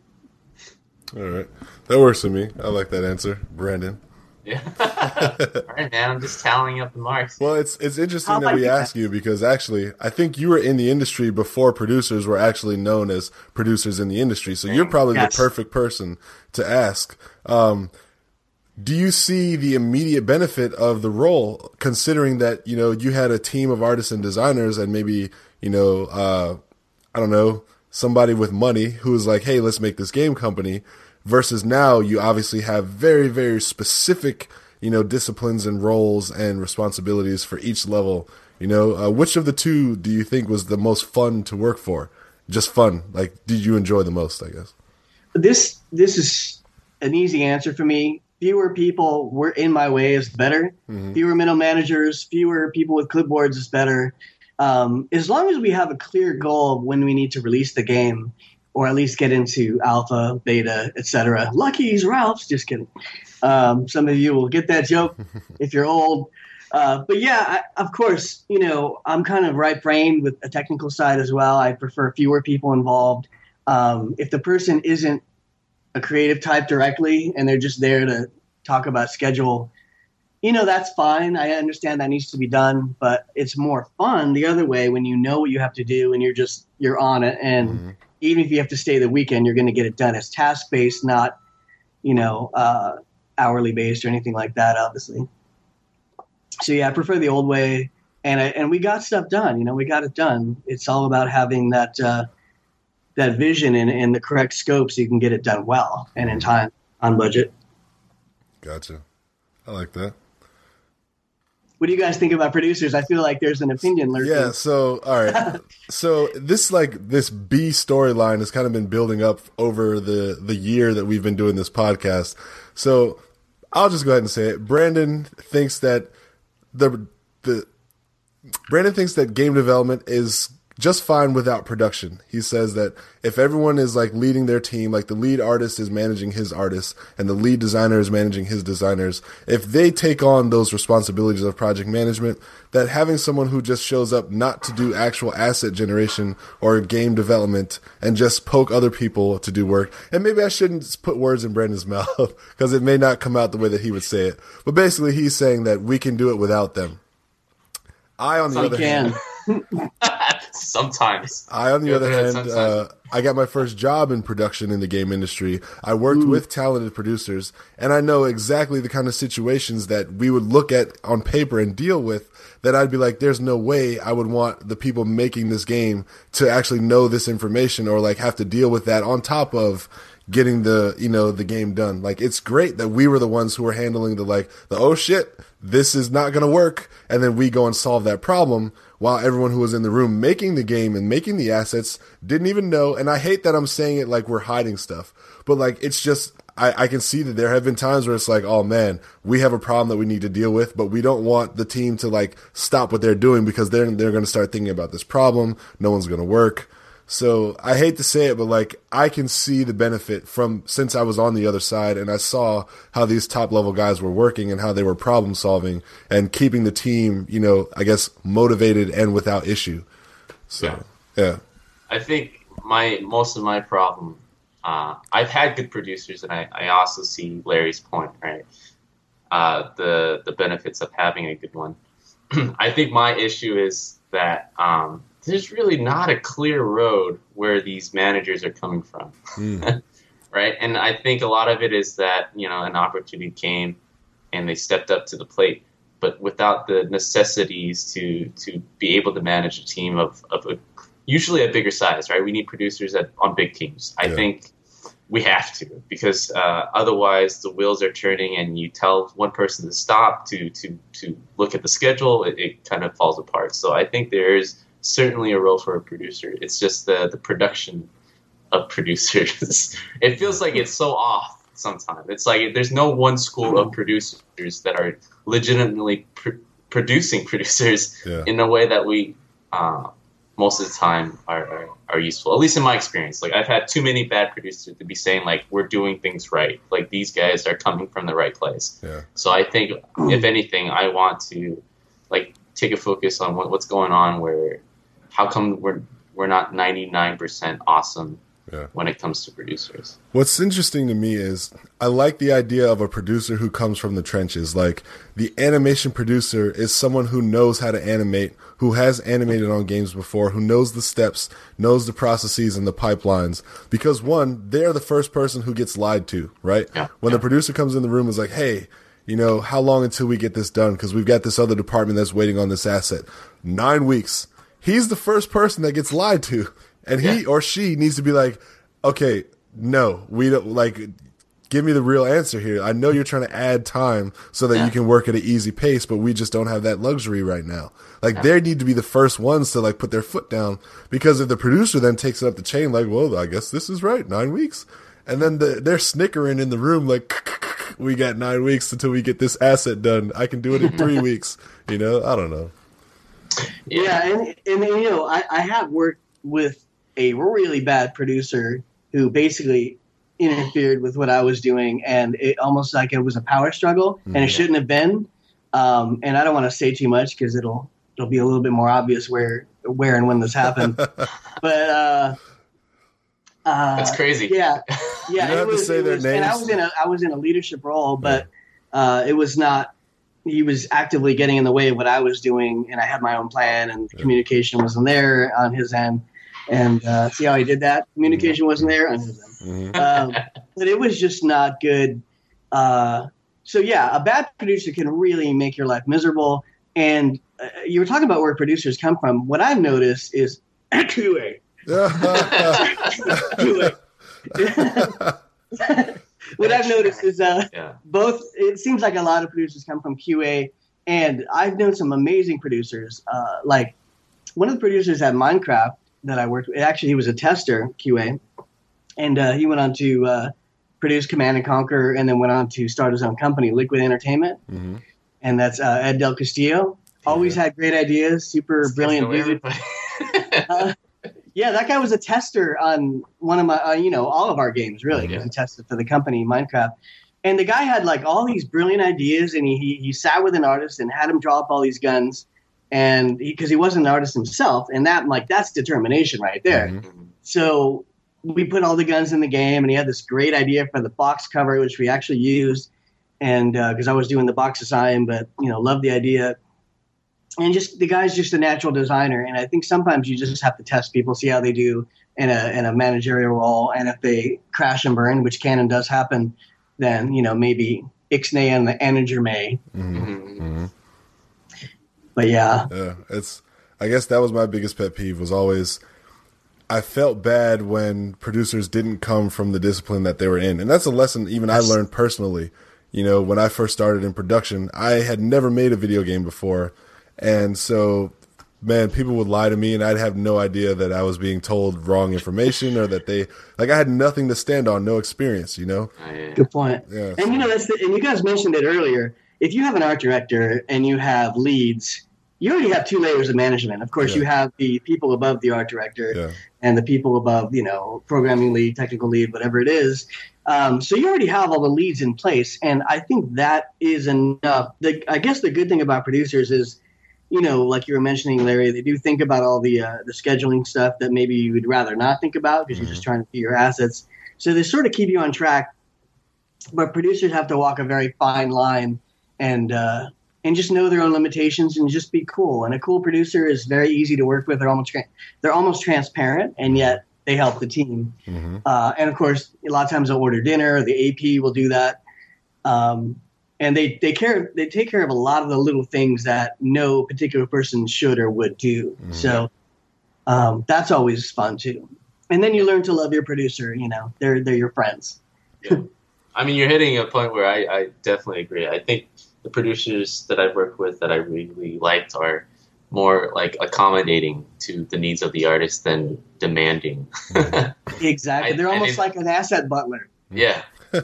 All right. That works for me. I like that answer. Brandon. Yeah. All right, man. I'm just tallying up the marks. Well, it's it's interesting that we ask you because actually, I think you were in the industry before producers were actually known as producers in the industry. So you're probably yes. the perfect person to ask. Um, Do you see the immediate benefit of the role, considering that, you know, you had a team of artists and designers and maybe, you know, uh, I don't know, somebody with money who was like, hey, let's make this game company, versus now you obviously have very, very specific, you know, disciplines and roles and responsibilities for each level. You know, uh, which of the two do you think was the most fun to work for? Just fun. Like, did you enjoy the most, I guess? This, this is an easy answer for me. Fewer people were in my way is better. Mm-hmm. Fewer middle managers, fewer people with clipboards is better. Um, as long as we have a clear goal of when we need to release the game, or at least get into alpha, beta, et cetera. Lucky's Ralph's, just kidding. Um, some of you will get that joke if you're old. Uh, but yeah, I, of course, you know, I'm kind of right-brained with a technical side as well. I prefer fewer people involved. Um, if the person isn't a creative type directly and they're just there to talk about schedule, you know, that's fine. I understand that needs to be done, but it's more fun the other way when you know what you have to do and you're just, you're on it. And mm-hmm. even if you have to stay the weekend, you're going to get it done. It's task-based, not, you know, uh, hourly based or anything like that, obviously. So yeah, I prefer the old way. And I, and we got stuff done, you know, we got it done. It's all about having that, uh, that vision and, and the correct scope so you can get it done well and in time on budget. Gotcha. I like that. What do you guys think about producers? I feel like there's an opinion lurking. Yeah. So, all right. So this, like this B storyline has kind of been building up over the, the year that we've been doing this podcast. So I'll just go ahead and say it. Brandon thinks that the, the Brandon thinks that game development is just fine without production. He says that if everyone is like leading their team, like the lead artist is managing his artists and the lead designer is managing his designers, if they take on those responsibilities of project management, that having someone who just shows up not to do actual asset generation or game development and just poke other people to do work. And maybe I shouldn't put words in Brandon's mouth because it may not come out the way that he would say it. But basically he's saying that we can do it without them. I, on the so other can. hand, sometimes. I, on the other hand, uh, I got my first job in production in the game industry. I worked Ooh. with talented producers, and I know exactly the kind of situations that we would look at on paper and deal with that I'd be like, there's no way I would want the people making this game to actually know this information or like have to deal with that on top of getting the, you know, the game done. Like, it's great that we were the ones who were handling the, like, the, oh shit, this is not going to work. And then we go and solve that problem while everyone who was in the room making the game and making the assets didn't even know. And I hate that I'm saying it like we're hiding stuff, but like, it's just, I, I can see that there have been times where it's like, oh man, we have a problem that we need to deal with, but we don't want the team to like stop what they're doing because they're, they're going to start thinking about this problem. No one's going to work. So I hate to say it, but like I can see the benefit from since I was on the other side and I saw how these top level guys were working and how they were problem solving and keeping the team, you know, I guess motivated and without issue. So, yeah. yeah. I think my most of my problem, uh, I've had good producers, and I, I also see Larry's point, right? Uh, the the benefits of having a good one. I think my issue is that um, there's really not a clear road where these managers are coming from, mm. right? And I think a lot of it is that, you know, an opportunity came and they stepped up to the plate, but without the necessities to to be able to manage a team of, of a, usually a bigger size, right? We need producers at, on big teams. I yeah. think we have to, because uh, otherwise the wheels are turning and you tell one person to stop to to to look at the schedule, it, it kind of falls apart. So I think there is certainly a role for a producer. It's just the, the production of producers. It feels like it's so off sometimes. It's like there's no one school of producers that are legitimately pr- producing producers yeah. in a way that we uh, most of the time are, are are useful. At least in my experience. Like I've had too many bad producers to be saying like we're doing things right. Like these guys are coming from the right place. Yeah. So I think if anything, I want to like take a focus on what, what's going on where how come we're we're not ninety-nine percent awesome yeah. when it comes to producers. What's interesting to me is I like the idea of a producer who comes from the trenches. Like the animation producer is someone who knows how to animate, who has animated on games before, who knows the steps, knows the processes and the pipelines. Because one, they're the first person who gets lied to, right? Yeah. When yeah. the producer comes in the room and is like, hey, you know, how long until we get this done? Because we've got this other department that's waiting on this asset. Nine weeks. He's the first person that gets lied to. And he yeah. or she needs to be like, okay, no, we don't, like, give me the real answer here. I know you're trying to add time so that yeah. you can work at an easy pace, but we just don't have that luxury right now. Like, yeah. they need to be the first ones to, like, put their foot down. Because if the producer then takes it up the chain, like, well, I guess this is right, nine weeks. And then the, they're snickering in the room like, we got nine weeks until we get this asset done. I can do it in three weeks. You know, I don't know. Yeah, and, and you know, I, I have worked with a really bad producer who basically interfered with what I was doing, and it almost like it was a power struggle, and it shouldn't have been. Um, and I don't want to say too much because it'll it'll be a little bit more obvious where where and when this happened. But uh, uh, that's crazy. Yeah, yeah. You don't have was, to say their was, names. And I was in a I was in a leadership role, but uh, it was not. He was actively getting in the way of what I was doing, and I had my own plan, and the yeah. communication wasn't there on his end. And uh, see how he did that? Communication wasn't there on his end. Mm-hmm. Um, but it was just not good. Uh, so, yeah, a bad producer can really make your life miserable. And uh, you were talking about where producers come from. What I've noticed is Q A. Q A. What I've noticed is uh, yeah. both. It seems like a lot of producers come from Q A, and I've known some amazing producers. Uh, like one of the producers at Minecraft that I worked with. Actually, he was a tester Q A, and uh, he went on to uh, produce Command and Conquer, and then went on to start his own company, Liquid Entertainment, mm-hmm. and that's uh, Ed Del Castillo. Always yeah. had great ideas, super Still brilliant dude. uh, Yeah, that guy was a tester on one of my, uh, you know, all of our games, really, because yeah. he tested for the company, Minecraft. And the guy had, like, all these brilliant ideas, and he, he, he sat with an artist and had him draw up all these guns, and because he, he wasn't an artist himself, and that, like, that's determination right there. Mm-hmm. So we put all the guns in the game, and he had this great idea for the box cover, which we actually used, and because uh, I was doing the box design, but, you know, loved the idea. And just the guy's just a natural designer, and I think sometimes you just have to test people, see how they do in a in a managerial role, and if they crash and burn, which can and does happen, then you know maybe ixnay and the manager may. Mm-hmm. Mm-hmm. But yeah, yeah, it's. I guess that was my biggest pet peeve. Was always I felt bad when producers didn't come from the discipline that they were in, and that's a lesson even I learned personally. You know, when I first started in production, I had never made a video game before. And so, man, people would lie to me, and I'd have no idea that I was being told wrong information or that they like I had nothing to stand on, no experience. You know. Good point. Yeah. And you know, that's the, and you guys mentioned it earlier. If you have an art director and you have leads, you already have two layers of management. Of course, yeah. you have the people above the art director yeah. and the people above, you know, programming lead, technical lead, whatever it is. Um, so you already have all the leads in place. And I think that is enough. The, I guess the good thing about producers is, you know, like you were mentioning, Larry, they do think about all the uh, the scheduling stuff that maybe you would rather not think about because mm-hmm. you're just trying to see your assets. So they sort of keep you on track. But producers have to walk a very fine line and uh, and just know their own limitations and just be cool. And a cool producer is very easy to work with. They're almost tra- they're almost transparent, and yet they help the team. Mm-hmm. Uh, and of course, a lot of times they'll order dinner. The A P will do that. Um, And they, they care they take care of a lot of the little things that no particular person should or would do. Mm-hmm. So um, that's always fun too. And then you learn to love your producer. You know, they're they're your friends. Yeah. I mean, you're hitting a point where I, I definitely agree. I think the producers that I've worked with that I really liked are more like accommodating to the needs of the artist than demanding. Exactly. They're I, almost I mean, like an asset butler. Yeah. yeah.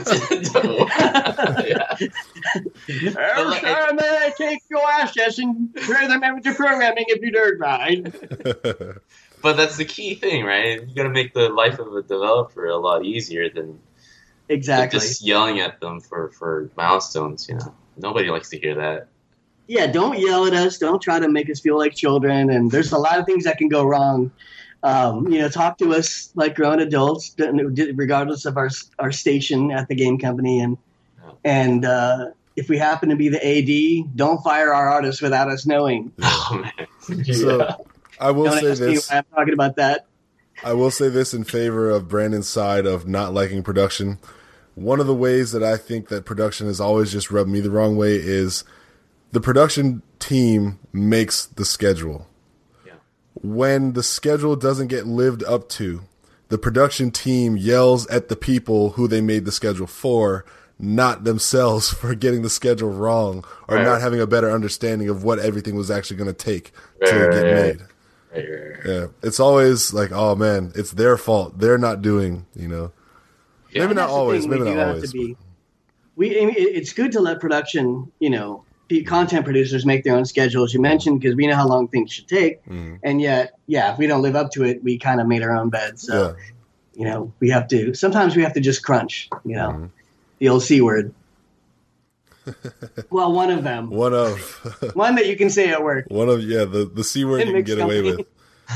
Every time I take your assets and turn them into programming if you do right. But that's the key thing, right? You got to make the life of a developer a lot easier than exactly just yelling at them for, for milestones. You know, nobody likes to hear that. Yeah, don't yell at us. Don't try to make us feel like children. And there's a lot of things that can go wrong. Um, you know, talk to us like grown adults, regardless of our our station at the game company. And and uh, if we happen to be the A D, don't fire our artists without us knowing. Oh, man. So yeah. I will don't say ask me this. why I'm talking about that. I will say this in favor of Brandon's side of not liking production. One of the ways that I think that production has always just rubbed me the wrong way is the production team makes the schedule. When the schedule doesn't get lived up to, the production team yells at the people who they made the schedule for, not themselves for getting the schedule wrong or right. not having a better understanding of what everything was actually going to take right, to get right, made. Right, right, right. Yeah, it's always like, oh man, it's their fault. They're not doing, you know. Yeah. Maybe not always. Maybe not always. Be, we, it's good to let production, you know, content producers make their own schedules, you mentioned, because we know how long things should take. Mm. And yet, yeah, if we don't live up to it, we kind of made our own bed. So, yeah. you know, we have to, sometimes we have to just crunch, you know, mm. the old C word. Well, one of them. One of. One that you can say at work. One of, yeah, the, the C word you can get company. away with.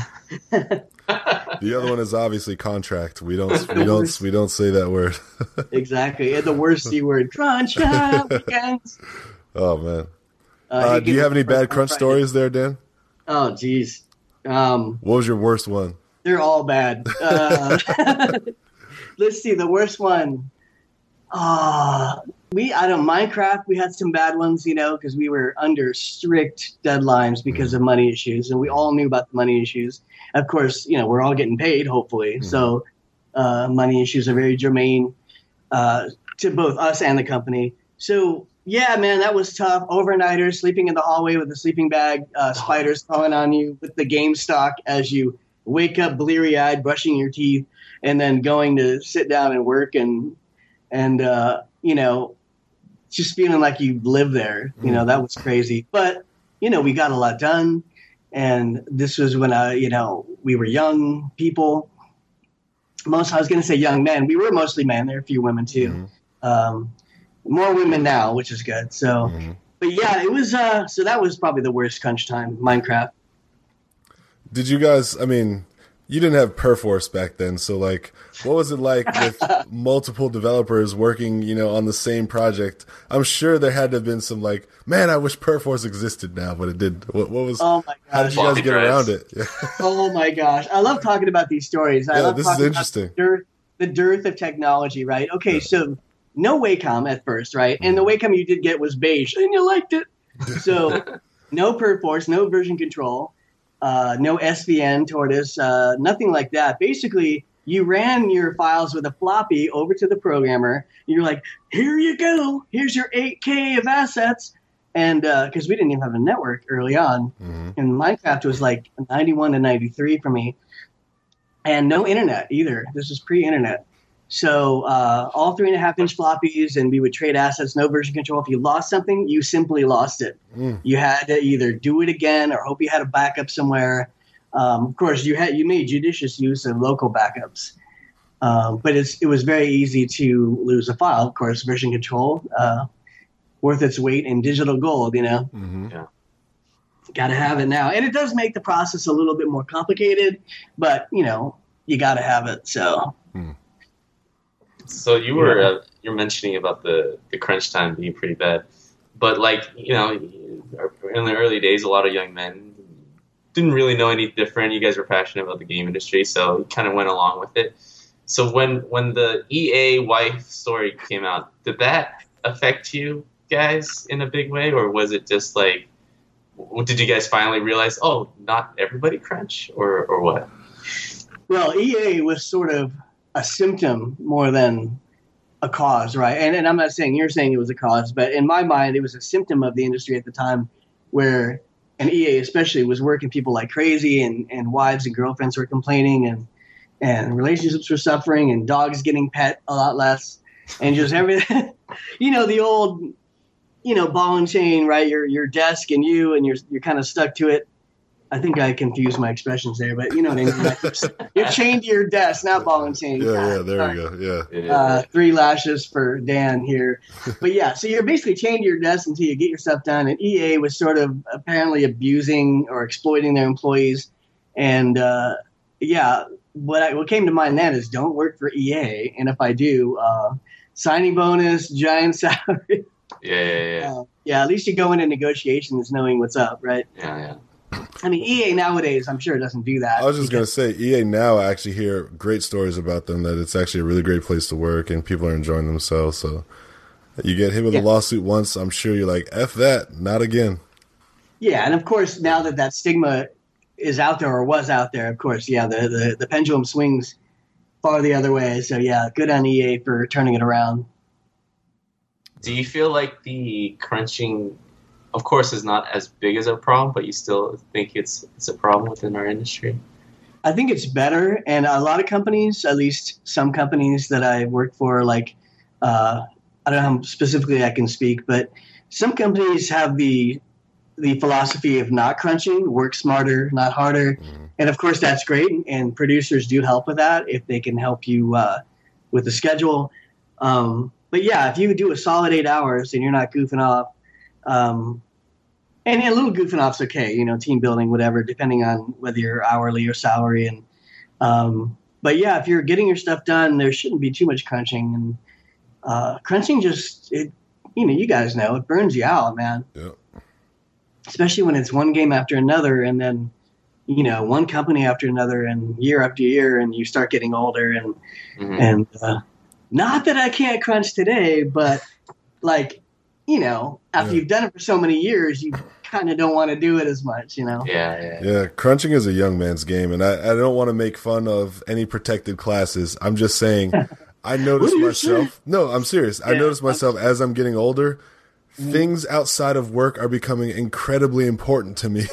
The other one is obviously contract. We don't, we don't, we don't say that word. Exactly. And the worst C word, crunch weekends. Oh man! Uh, uh, do you have any bad crunch stories there, Dan? Oh geez. Um, what was your worst one? They're all bad. Uh, let's see. The worst one. Ah, uh, we I don't Minecraft. We had some bad ones, you know, because we were under strict deadlines because mm. of money issues, and we all knew about the money issues. Of course, you know, we're all getting paid, hopefully. Mm. So, uh, money issues are very germane uh, to both us and the company. So. Yeah, man, that was tough. Overnighters, sleeping in the hallway with a sleeping bag, uh, spiders crawling on you with the game stock as you wake up bleary-eyed, brushing your teeth, and then going to sit down and work and, and uh, you know, just feeling like you live there. You know, that was crazy. But, you know, we got a lot done, and this was when, uh, you know, we were young people. Most, I was going to say young men. We were mostly men. There were a few women, too. Mm-hmm. Um More women now, which is good. So, mm-hmm. but yeah, it was. Uh, so that was probably the worst crunch time. Minecraft. Did you guys? I mean, you didn't have Perforce back then, so like, what was it like with multiple developers working, you know, on the same project? I'm sure there had to have been some like, man, I wish Perforce existed now, but it did. What, what was? Oh my gosh! How did you guys get around it? Yeah. Oh my gosh, I love talking about these stories. I yeah, love this talking is interesting. About the dearth, the dearth of technology, right? Okay, yeah. So. No Wacom at first, right? And the Wacom you did get was beige, and you liked it. So no Perforce, no version control, uh, no S V N, Tortoise, uh, nothing like that. Basically, you ran your files with a floppy over to the programmer. You're like, here you go. Here's your eight K of assets. And because uh, we didn't even have a network early on. Mm-hmm. And Minecraft was like ninety-one to ninety-three for me. And no internet either. This was pre-internet. So uh, all three and a half inch floppies, and we would trade assets, no version control. If you lost something, you simply lost it. Mm. You had to either do it again or hope you had a backup somewhere. Um, of course, you had you made judicious use of local backups, um, but it's, it was very easy to lose a file. Of course, version control, uh, worth its weight in digital gold. You know, mm-hmm. yeah. Got to have it now, and it does make the process a little bit more complicated. But you know, you got to have it. So. Mm. So you were uh, you're mentioning about the, the crunch time being pretty bad, but like you know, in the early days, a lot of young men didn't really know any different. You guys were passionate about the game industry, so you kind of went along with it. So when when the E A wife story came out, did that affect you guys in a big way, or was it just like, did you guys finally realize, oh, not everybody crunch, or or what? Well, E A was sort of a symptom more than a cause, right? And, and I'm not saying you're saying it was a cause, but in my mind, it was a symptom of the industry at the time where an E A especially was working people like crazy, and, and wives and girlfriends were complaining, and, and relationships were suffering, and dogs getting pet a lot less, and just everything, you know, the old, you know, ball and chain, right? Your, your desk and you, and you're, you're kind of stuck to it. I think I confused my expressions there, but you know what I mean. You're chained to your desk, not ball and chain. Yeah, yeah, there we go. Yeah. Uh, three lashes for Dan here. But yeah, so you're basically chained to your desk until you get your stuff done. And E A was sort of apparently abusing or exploiting their employees. And uh, yeah, what, I, what came to mind then is don't work for E A. And if I do, uh, signing bonus, giant salary. Yeah, yeah, yeah. Uh, yeah, at least you go into negotiations knowing what's up, right? Yeah, yeah. I mean, E A nowadays, I'm sure, doesn't do that. I was just going to say, E A now, I actually hear great stories about them, that it's actually a really great place to work and people are enjoying themselves. So you get hit with yeah. a lawsuit once, I'm sure you're like, F that, not again. Yeah, and of course, now that that stigma is out there or was out there, of course, yeah, the, the, the pendulum swings far the other way. So, yeah, good on E A for turning it around. Do you feel like the crunching, of course, is not as big as a problem, but you still think it's it's a problem within our industry? I think it's better, and a lot of companies, at least some companies that I work for, like uh, I don't know how specifically I can speak, but some companies have the the philosophy of not crunching, work smarter, not harder, mm-hmm. and of course that's great, and producers do help with that if they can help you uh, with the schedule. Um, but yeah, if you do a solid eight hours and you're not goofing off. Um, and a little goofing off's okay, you know, team building, whatever, depending on whether you're hourly or salary. And, um, but yeah, if you're getting your stuff done, there shouldn't be too much crunching. And, uh, crunching just, it, you know, you guys know, it burns you out, man. Yeah. Especially when it's one game after another, and then, you know, one company after another, and year after year, and you start getting older. And, mm-hmm. and, uh, not that I can't crunch today, but like, you know, after yeah. you've done it for so many years, you kind of don't want to do it as much, you know? Yeah, yeah. Yeah, crunching is a young man's game, and I, I don't want to make fun of any protected classes. I'm just saying, I notice myself. No, I'm serious. Yeah. I notice myself as I'm getting older, mm-hmm. things outside of work are becoming incredibly important to me.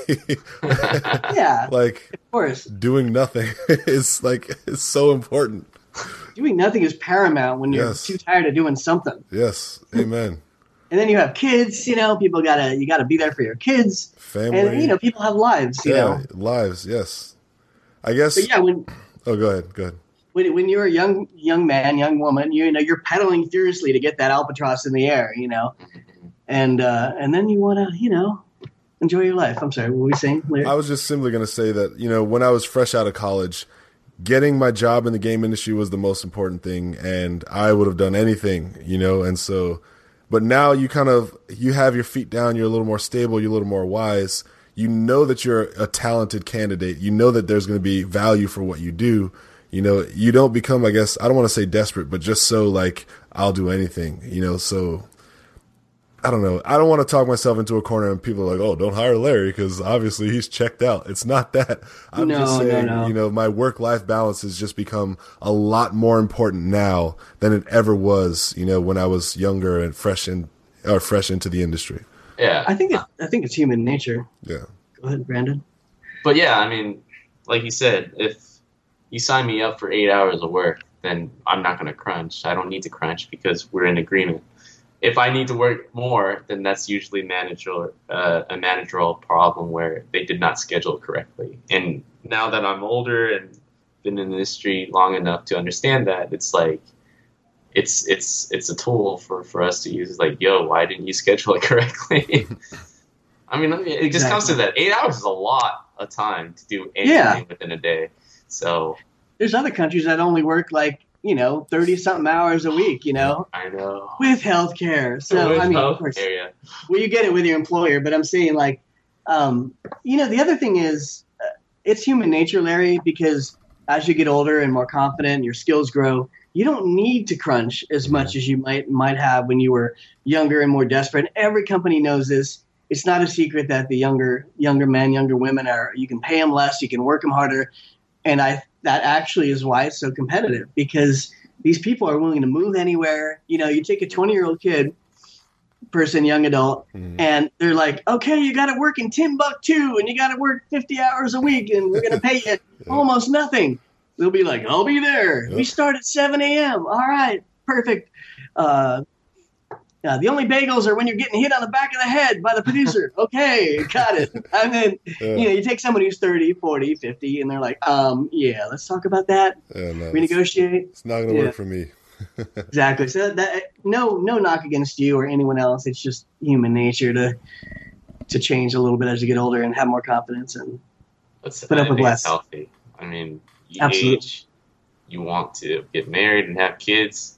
Yeah, like, of course. Doing nothing is like, it's so important. Doing nothing is paramount when you're yes. too tired of doing something. Yes, amen. And then you have kids, you know, people gotta, you gotta be there for your kids. Family. And, you know, people have lives, you yeah, know. lives, yes. I guess. But yeah, when. Oh, go ahead, go ahead. When, when you're a young, young man, young woman, you know, you're pedaling furiously to get that albatross in the air, you know. And, uh, and then you wanna, you know, enjoy your life. I'm sorry, what were we saying, Larry? I was just simply gonna say that, you know, when I was fresh out of college, getting my job in the game industry was the most important thing, and I would have done anything, you know, and so. But now you kind of, you have your feet down, you're a little more stable, you're a little more wise. You know that you're a talented candidate. You know that there's going to be value for what you do. You know, you don't become, I guess, I don't want to say desperate, but just so like, I'll do anything, you know, so I don't know. I don't want to talk myself into a corner and people are like, oh, don't hire Larry because obviously he's checked out. It's not that. I'm no, just saying, no, no. you know, my work-life balance has just become a lot more important now than it ever was, you know, when I was younger and fresh in, or fresh into the industry. Yeah. I think it, I think it's human nature. Yeah. Go ahead, Brandon. But yeah, I mean, like you said, if you sign me up for eight hours of work, then I'm not going to crunch. I don't need to crunch because we're in agreement. If I need to work more, then that's usually manager, uh, a managerial problem where they did not schedule correctly. And now that I'm older and been in the industry long enough to understand that, it's like it's it's it's a tool for, for us to use. It's like, yo, why didn't you schedule it correctly? I mean, it just exactly. comes to that. Eight hours is a lot of time to do anything yeah. within a day. So there's other countries that only work like, you know, thirty-something hours a week, you know? I know. With healthcare. So, with I mean, of course, yeah. well, you get it with your employer, but I'm saying, like, um, you know, the other thing is uh, it's human nature, Larry, because as you get older and more confident, your skills grow, you don't need to crunch as much as you might might have when you were younger and more desperate. Every company knows this. It's not a secret that the younger younger men, younger women are, you can pay them less, you can work them harder. And I that actually is why it's so competitive, because these people are willing to move anywhere. You know, you take a twenty-year-old kid, person, young adult, mm. and they're like, okay, you got to work in Timbuktu and you got to work fifty hours a week and we're going to pay you almost nothing. They'll be like, I'll be there. Yep. We start at seven a.m. All right, perfect. Uh, Uh, the only bagels are when you're getting hit on the back of the head by the producer. Okay, got it. And then, yeah. you know, you take someone who's thirty, forty, fifty, and they're like, um, yeah, let's talk about that. Yeah, no, renegotiate. It's, it's not going to yeah. work for me. Exactly. So that no no knock against you or anyone else. It's just human nature to to change a little bit as you get older and have more confidence and That's, put I up with less. Healthy. I mean, you Absolutely. age, you want to get married and have kids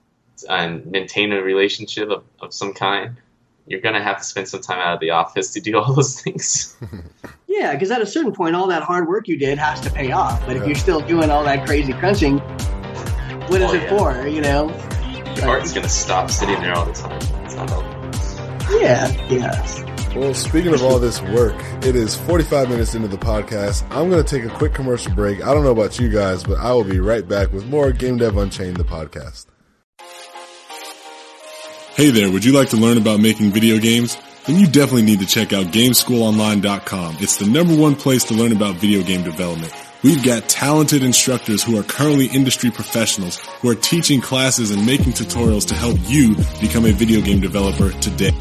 and maintain a relationship of, of some kind, you're going to have to spend some time out of the office to do all those things. Yeah, because at a certain point, all that hard work you did has to pay off. But yeah. if you're still doing all that crazy crunching, what is oh, it yeah. for, you know? Your heart's going to stop sitting there all the time. It's not healthy. Yeah, yeah. Well, speaking of all this work, it is forty-five minutes into the podcast. I'm going to take a quick commercial break. I don't know about you guys, but I will be right back with more Game Dev Unchained, the podcast. Hey there, would you like to learn about making video games? Then you definitely need to check out game school online dot com. It's the number one place to learn about video game development. We've got talented instructors who are currently industry professionals who are teaching classes and making tutorials to help you become a video game developer today.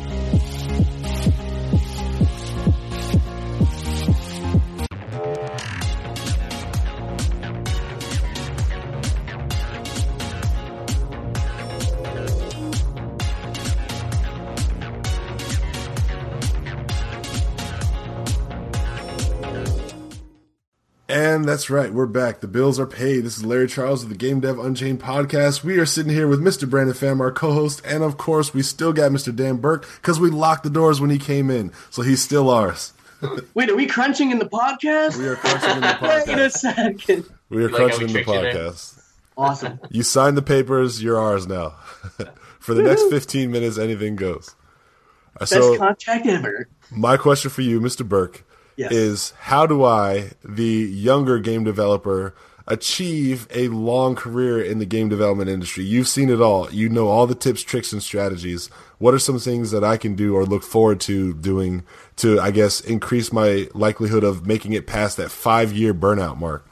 And that's right, we're back. The bills are paid. This is Larry Charles of the Game Dev Unchained podcast. We are sitting here with Mister Brandon Pham, our co-host, and of course, we still got Mister Dan Burke because we locked the doors when he came in, so he's still ours. Wait, are we crunching in the podcast? We are crunching in the podcast. Wait a second. We are like crunching in the podcast. Awesome. You signed the papers, you're ours now. For the next fifteen minutes, anything goes. Best so, contract ever. My question for you, Mister Burke, yes. is how do I, the younger game developer, achieve a long career in the game development industry? You've seen it all. You know all the tips, tricks, and strategies. What are some things that I can do or look forward to doing to, I guess, increase my likelihood of making it past that five-year burnout mark?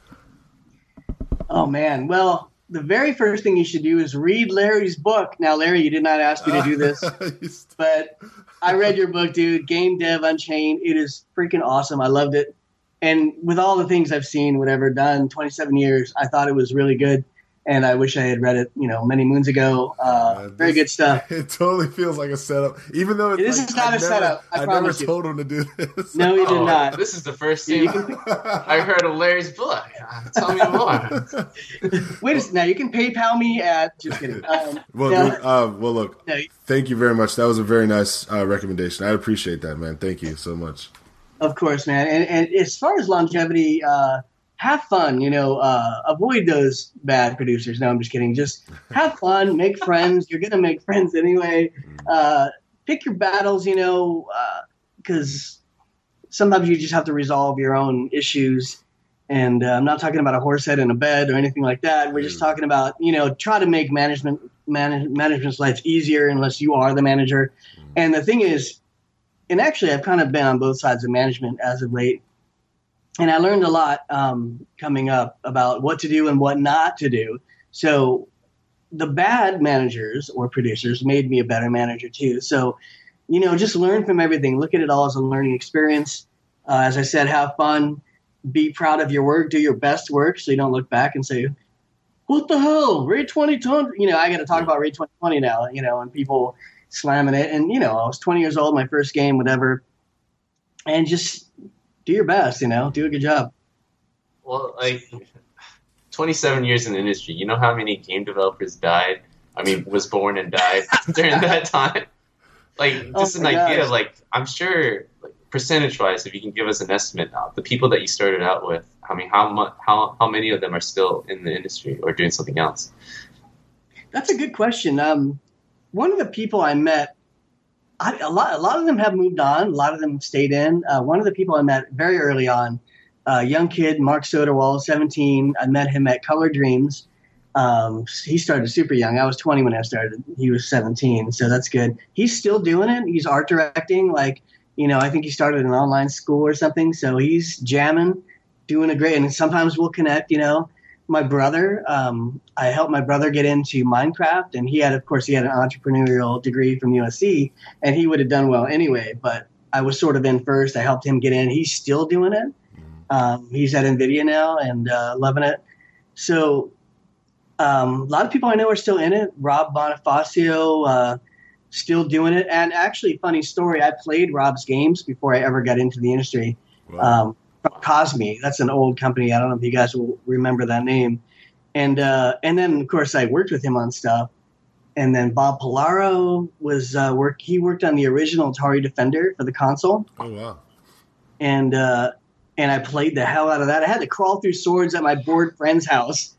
Oh, man. Well, the very first thing you should do is read Larry's book. Now, Larry, you did not ask me to do this, but I read your book, dude, Game Dev Unchained. It is freaking awesome. I loved it. And with all the things I've seen, whatever, done, twenty-seven years, I thought it was really good. And I wish I had read it, you know, many moons ago. Uh, uh, this, very good stuff. It totally feels like a setup, even though it's this like, is not I a never, setup. I, I promise never you. told him to do this. No, he did oh, not. This is the first time I heard of Larry's book. Tell me more. Wait a second. Now, you can PayPal me at... Just kidding. Um, well, no. dude, uh, well, look, no. Thank you very much. That was a very nice uh, recommendation. I appreciate that, man. Thank you so much. Of course, man. And, and as far as longevity... Uh, have fun, you know, uh, avoid those bad producers. No, I'm just kidding. Just have fun, make friends. You're going to make friends anyway. Uh, pick your battles, you know, because uh, sometimes you just have to resolve your own issues. And uh, I'm not talking about a horse head in a bed or anything like that. We're just talking about, you know, try to make management manage, management's life easier unless you are the manager. And the thing is, and actually I've kind of been on both sides of management as of late. And I learned a lot um, coming up about what to do and what not to do. So the bad managers or producers made me a better manager too. So, you know, just learn from everything. Look at it all as a learning experience. Uh, as I said, have fun, be proud of your work, do your best work so you don't look back and say, what the hell, Raid twenty twenty? You know, I got to talk about Raid twenty twenty now, you know, and people slamming it. And, you know, I was twenty years old, my first game, whatever. And just do your best, you know, do a good job. Well, like, twenty-seven years in the industry, you know how many game developers died? I mean, was born and died during that time? Like, just Oh an my idea gosh. of, like, I'm sure, like, percentage-wise, if you can give us an estimate now, the people that you started out with, I mean, how much, how how many of them are still in the industry or doing something else? That's a good question. Um, one of the people I met, I, a lot, a lot of them have moved on. A lot of them stayed in. Uh, one of the people I met very early on, a young kid, Mark Soderwall, seventeen. I met him at Color Dreams. Um, he started super young. I was twenty when I started. He was seventeen, so that's good. He's still doing it. He's art directing. Like, you know, I think he started an online school or something. So he's jamming, doing a great. And sometimes we'll connect. You know, my brother. Um, I helped my brother get into Minecraft, and he had, of course, he had an entrepreneurial degree from U S C, and he would have done well anyway. But I was sort of in first. I helped him get in. He's still doing it. Um, he's at NVIDIA now and uh, loving it. So um, a lot of people I know are still in it. Rob Bonifacio, uh, still doing it. And actually, funny story, I played Rob's games before I ever got into the industry. Wow. Um, from Cosme. That's an old company. I don't know if you guys will remember that name. And uh, and then, of course, I worked with him on stuff. And then Bob Polaro was uh, work. He worked on the original Atari Defender for the console. Oh, wow. And uh, and I played the hell out of that. I had to crawl through swords at my bored friend's house.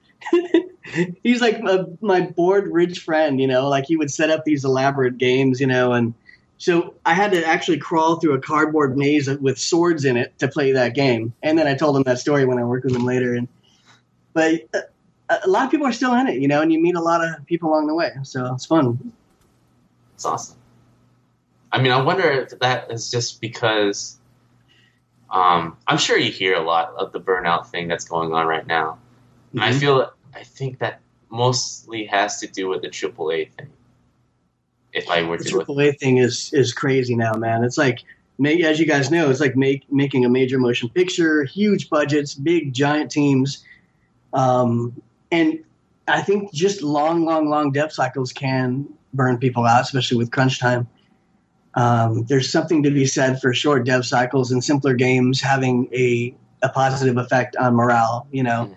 He's like a, my bored rich friend, you know, like he would set up these elaborate games, you know, and so I had to actually crawl through a cardboard maze with swords in it to play that game. And then I told him that story when I worked with him later. And but a, a lot of people are still in it, you know, and you meet a lot of people along the way. So it's fun. It's awesome. I mean, I wonder if that is just because um, I'm sure you hear a lot of the burnout thing that's going on right now. And I Mhm. feel, I think that mostly has to do with the triple A thing. If I were The to look, triple A thing is is crazy now, man. It's like, make, as you guys know, it's like make, making a major motion picture, huge budgets, big giant teams, um, and I think just long, long, long dev cycles can burn people out, especially with crunch time. Um, there's something to be said for short dev cycles and simpler games having a a positive effect on morale. You know,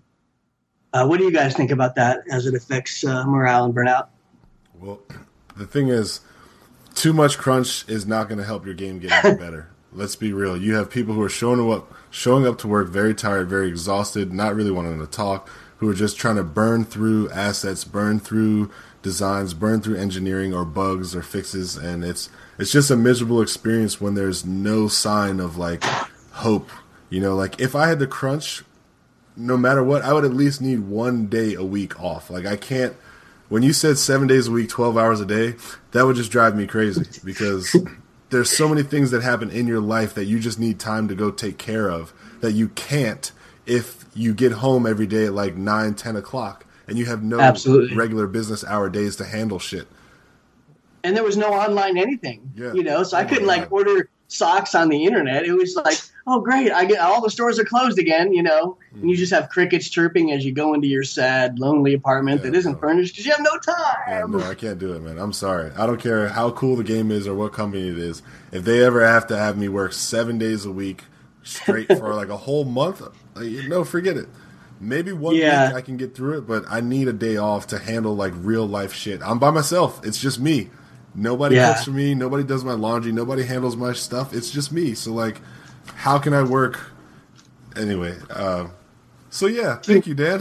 uh, what do you guys think about that as it affects uh, morale and burnout? Well, the thing is, too much crunch is not going to help your game get any better. Let's be real. You have people who are showing up, showing up to work very tired, very exhausted, not really wanting to talk, who are just trying to burn through assets, burn through designs, burn through engineering or bugs or fixes, and it's it's just a miserable experience when there's no sign of like hope. You know, like if I had to crunch, no matter what, I would at least need one day a week off. Like I can't. When you said seven days a week, twelve hours a day, that would just drive me crazy because there's so many things that happen in your life that you just need time to go take care of that you can't if you get home every day at like nine, ten o'clock and you have no Absolutely. regular business hour days to handle shit. And there was no online anything, Yeah. you know, so Oh I my couldn't like God. order socks on the internet. It was like, oh great, I get all the stores are closed again, you know, and you just have crickets chirping as you go into your sad, lonely apartment Yeah, that isn't no. furnished because you have no Yeah, time. no, I can't do it, man. I'm sorry. I don't care how cool the game is or what company it is. If they ever have to have me work seven days a week straight for like a whole month, like, no, forget it. Maybe one Yeah. week I can get through it, but I need a day off to handle like real life shit. I'm by myself. It's just me. Nobody Yeah. cooks for me. Nobody does my laundry. Nobody handles my stuff. It's just me. So like, how can I work? Anyway, uh, so yeah, thank you, Dan.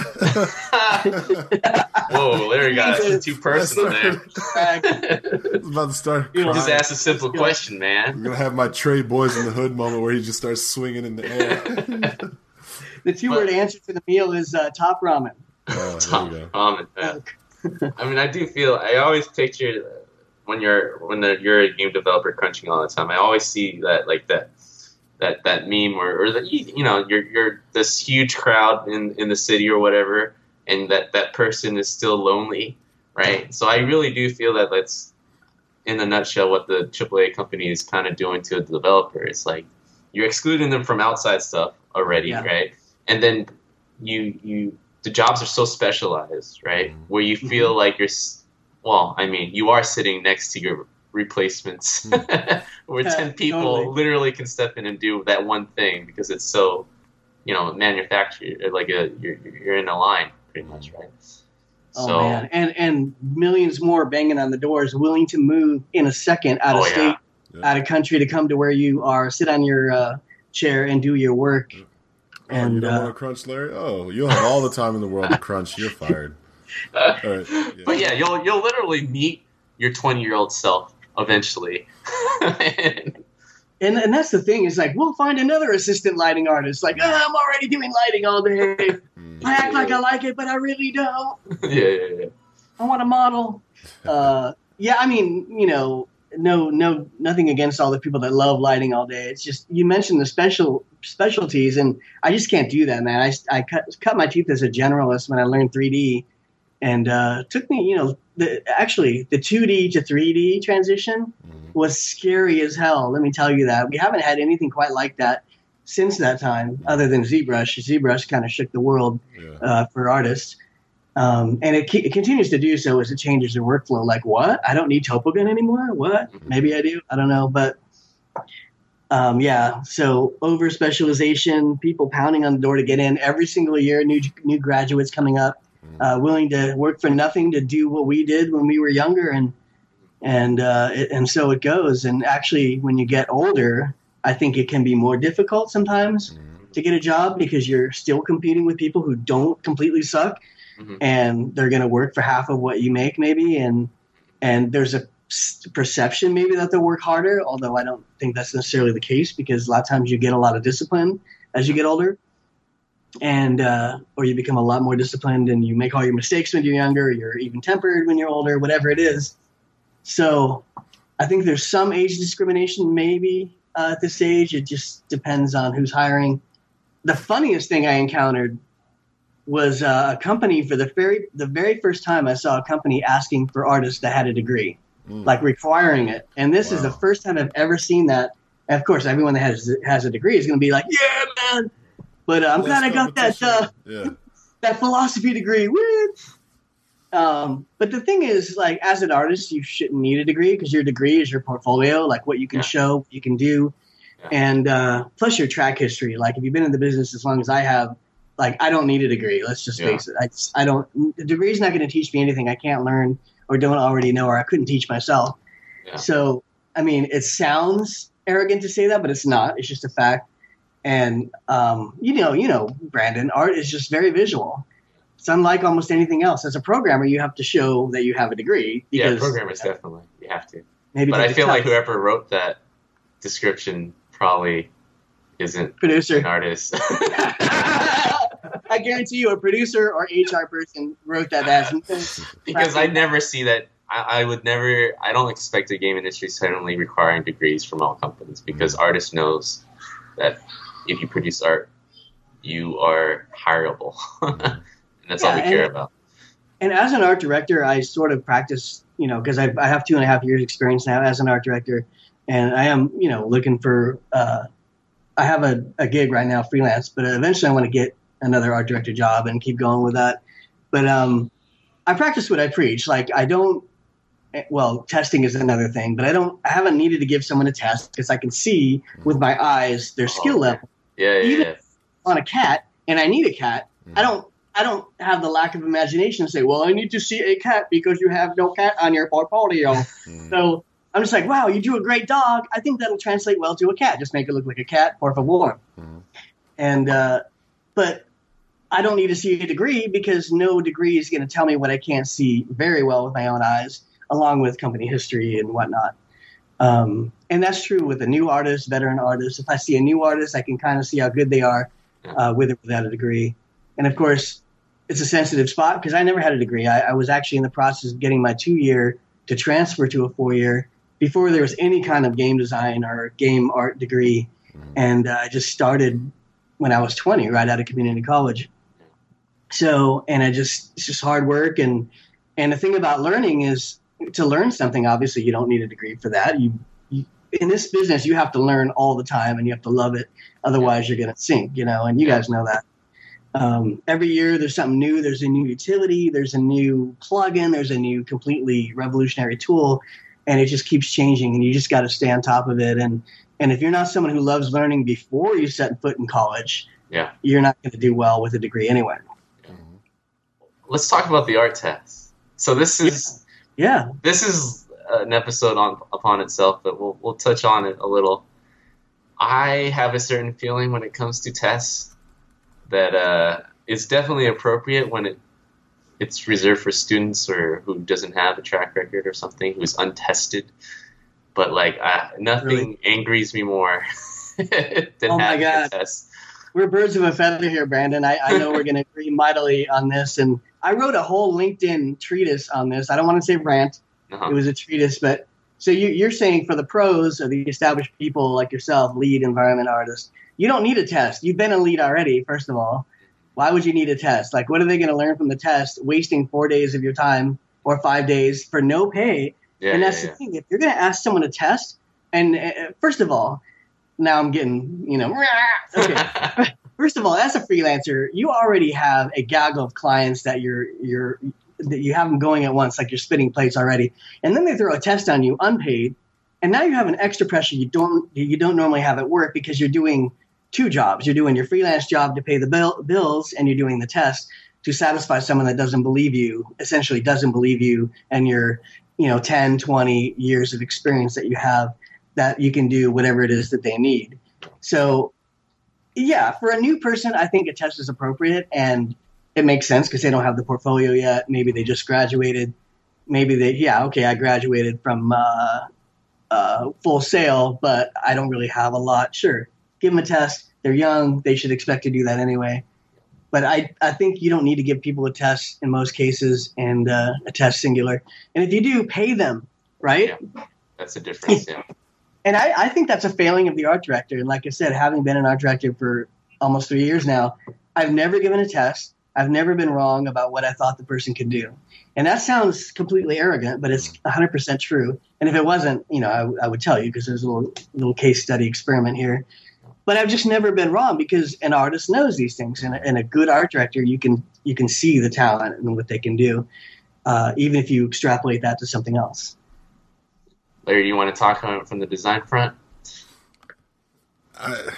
whoa, Larry got too personal there. I was about to start You know, crying. Just ask a simple question, I'm man. gonna have my Trey Boys in the Hood moment where he just starts swinging in the air. The two word answer to the meal is uh, top ramen. Oh, there Tom, we go. Tom, yeah. I mean, I do feel. I always picture when you're when the, you're a game developer crunching all the time. I always see that like that that that meme or or that you, you know you're you're this huge crowd in in the city or whatever, and that that person is still lonely, right? So I really do feel that that's, in a nutshell, what the triple A company is kind of doing to the developer. It's like you're excluding them from outside stuff already, yeah. right? And then you you the jobs are so specialized, right? Mm-hmm. Where you feel mm-hmm. like you're, well, I mean, you are sitting next to your replacements, mm-hmm. where yeah, ten people totally. literally can step in and do that one thing because it's so, you know, manufactured, like a you're you're in a line pretty much, right? Oh so, man, and and millions more banging on the doors, willing to move in a second out of oh, state, yeah. out of country to come to where you are, sit on your uh, chair and do your work. Oh, and you don't uh, want to crunch, Larry? Oh, you'll have all the time in the world to crunch. You're fired. Uh, all right. yeah. But yeah, you'll you'll literally meet your twenty-year-old self eventually. and and that's the thing is like we'll find another assistant lighting artist. Like oh, I'm already doing lighting all day. I act like I like it, but I really don't. yeah, yeah, yeah. I want a model. Uh, yeah, I mean, you know, no, no, nothing against all the people that love lighting all day. It's just you mentioned the special specialties, and I just can't do that, man. I, I cut cut my teeth as a generalist when I learned three D, and uh, it took me, you know, the, actually the two D to three D transition was scary as hell. Let me tell you that. We haven't had anything quite like that since that time, other than ZBrush. ZBrush kind of shook the world yeah. uh, for artists. Um, and it, it continues to do so as it changes their workflow. Like, what? I don't need TopoGun anymore? What? Maybe I do. I don't know. But, um, yeah, so over-specialization, people pounding on the door to get in every single year, new new graduates coming up, uh, willing to work for nothing to do what we did when we were younger. And, and, uh, it, and so it goes. And actually, when you get older, I think it can be more difficult sometimes mm-hmm. to get a job because you're still competing with people who don't completely suck mm-hmm. and they're going to work for half of what you make maybe. And, and there's a perception maybe that they'll work harder, although I don't think that's necessarily the case because a lot of times you get a lot of discipline as you get older and, uh, or you become a lot more disciplined and you make all your mistakes when you're younger, or you're even tempered when you're older, whatever it is. So I think there's some age discrimination maybe, Uh, at this age. It just depends on who's hiring. The funniest thing I encountered was uh, a company for the very the very first time I saw a company asking for artists that had a degree, mm. like requiring it. And this wow. is the first time I've ever seen that. And of course, everyone that has has a degree is going to be like, "Yeah, man!" But uh, I'm glad I got that uh, yeah. that philosophy degree. Woo! Um, but the thing is, like, as an artist, you shouldn't need a degree because your degree is your portfolio, like what you can yeah. show, what you can do. Yeah. And uh, plus your track history. Like, if you've been in the business as long as I have, like, I don't need a degree. Let's just yeah. face it. I, just, I don't – the degree is not going to teach me anything I can't learn or don't already know or I couldn't teach myself. Yeah. So, I mean, it sounds arrogant to say that, but it's not. It's just a fact. And, um, you know, you know, Brandon, art is just very visual. It's unlike almost anything else. As a programmer, you have to show that you have a degree. Because, yeah, programmers definitely. You have to. Maybe but I feel like whoever wrote that description probably isn't producer. an artist. I guarantee you a producer or H R person wrote that as. Because I never see that. I, I would never – I don't expect the game industry suddenly requiring degrees from all companies because artists knows that if you produce art, you are hireable. And that's yeah, all we care and, about. And as an art director, I sort of practice, you know, because I, I have two and a half years experience now as an art director. And I am, you know, looking for, uh, I have a, a gig right now, freelance, but eventually I want to get another art director job and keep going with that. But um, I practice what I preach. Like I don't, well, testing is another thing, but I don't, I haven't needed to give someone a test because I can see with my eyes their oh, skill level. Yeah, yeah, Even yeah. on a cat, and I need a cat, mm-hmm. I don't, I don't have the lack of imagination to say, well, I need to see a cat because you have no cat on your portfolio. Mm. So I'm just like, wow, you do a great dog. I think that'll translate well to a cat. Just make it look like a cat, por favor. Mm. And, uh, but I don't need to see a degree because no degree is going to tell me what I can't see very well with my own eyes, along with company history and whatnot. Um, and that's true with a new artist, veteran artist. If I see a new artist, I can kind of see how good they are uh, with or without a degree. And of course, it's a sensitive spot because I never had a degree. I, I was actually in the process of getting my two-year to transfer to a four-year before there was any kind of game design or game art degree. Mm-hmm. And uh, I just started when I was twenty, right out of community college. So, and I just, it's just hard work. And, and the thing about learning is to learn something, obviously you don't need a degree for that. You, you in this business, you have to learn all the time and you have to love it. Otherwise you're going to sink, you know, and you guys know that. Um, every year there's something new. There's a new utility. There's a new plugin. There's a new completely revolutionary tool, and it just keeps changing. And you just got to stay on top of it. And and if you're not someone who loves learning before you set foot in college, yeah, you're not going to do well with a degree anyway. Let's talk about the art test. So this is yeah, this is an episode on upon itself, but we'll we'll touch on it a little. I have a certain feeling when it comes to tests that uh, it's definitely appropriate when it it's reserved for students or who doesn't have a track record or something, who's untested. But like, uh, nothing really angries me more than oh my having God. a test. We're birds of a feather here, Brandon. I, I know we're going to agree mightily on this. And I wrote a whole LinkedIn treatise on this. I don't want to say rant. Uh-huh. It was a treatise. But so you, you're saying for the pros or the established people like yourself, lead environment artists, you don't need a test. You've been a lead already, first of all. Why would you need a test? Like, what are they going to learn from the test, wasting four days of your time or five days for no pay? Yeah, and that's yeah, the yeah. thing. If you're going to ask someone to test, and uh, first of all, now I'm getting, you know, okay. First of all, as a freelancer, you already have a gaggle of clients that you're you're that you have them going at once, like you're spinning plates already, and then they throw a test on you unpaid, and now you have an extra pressure you don't you don't normally have at work because you're doing two jobs. You're doing your freelance job to pay the bill, bills, and you're doing the test to satisfy someone that doesn't believe you, essentially doesn't believe you, and your you know ten, twenty years of experience that you have that you can do whatever it is that they need. So. Yeah, for a new person, I think a test is appropriate, and it makes sense because they don't have the portfolio yet. Maybe they just graduated. Maybe they, yeah, okay, I graduated from uh, uh, Full Sail, but I don't really have a lot. Sure, give them a test. They're young. They should expect to do that anyway. But I, I think you don't need to give people a test in most cases, and uh, a test singular. And if you do, pay them, right? Yeah, that's the difference, yeah. And I, I think that's a failing of the art director. And like I said, having been an art director for almost three years now, I've never given a test. I've never been wrong about what I thought the person could do. And that sounds completely arrogant, but it's one hundred percent true. And if it wasn't, you know, I, I would tell you because there's a little, little case study experiment here. But I've just never been wrong because an artist knows these things. And, and a good art director, you can you can see the talent and what they can do, uh, even if you extrapolate that to something else. Larry, you want to talk on it from the design front? I,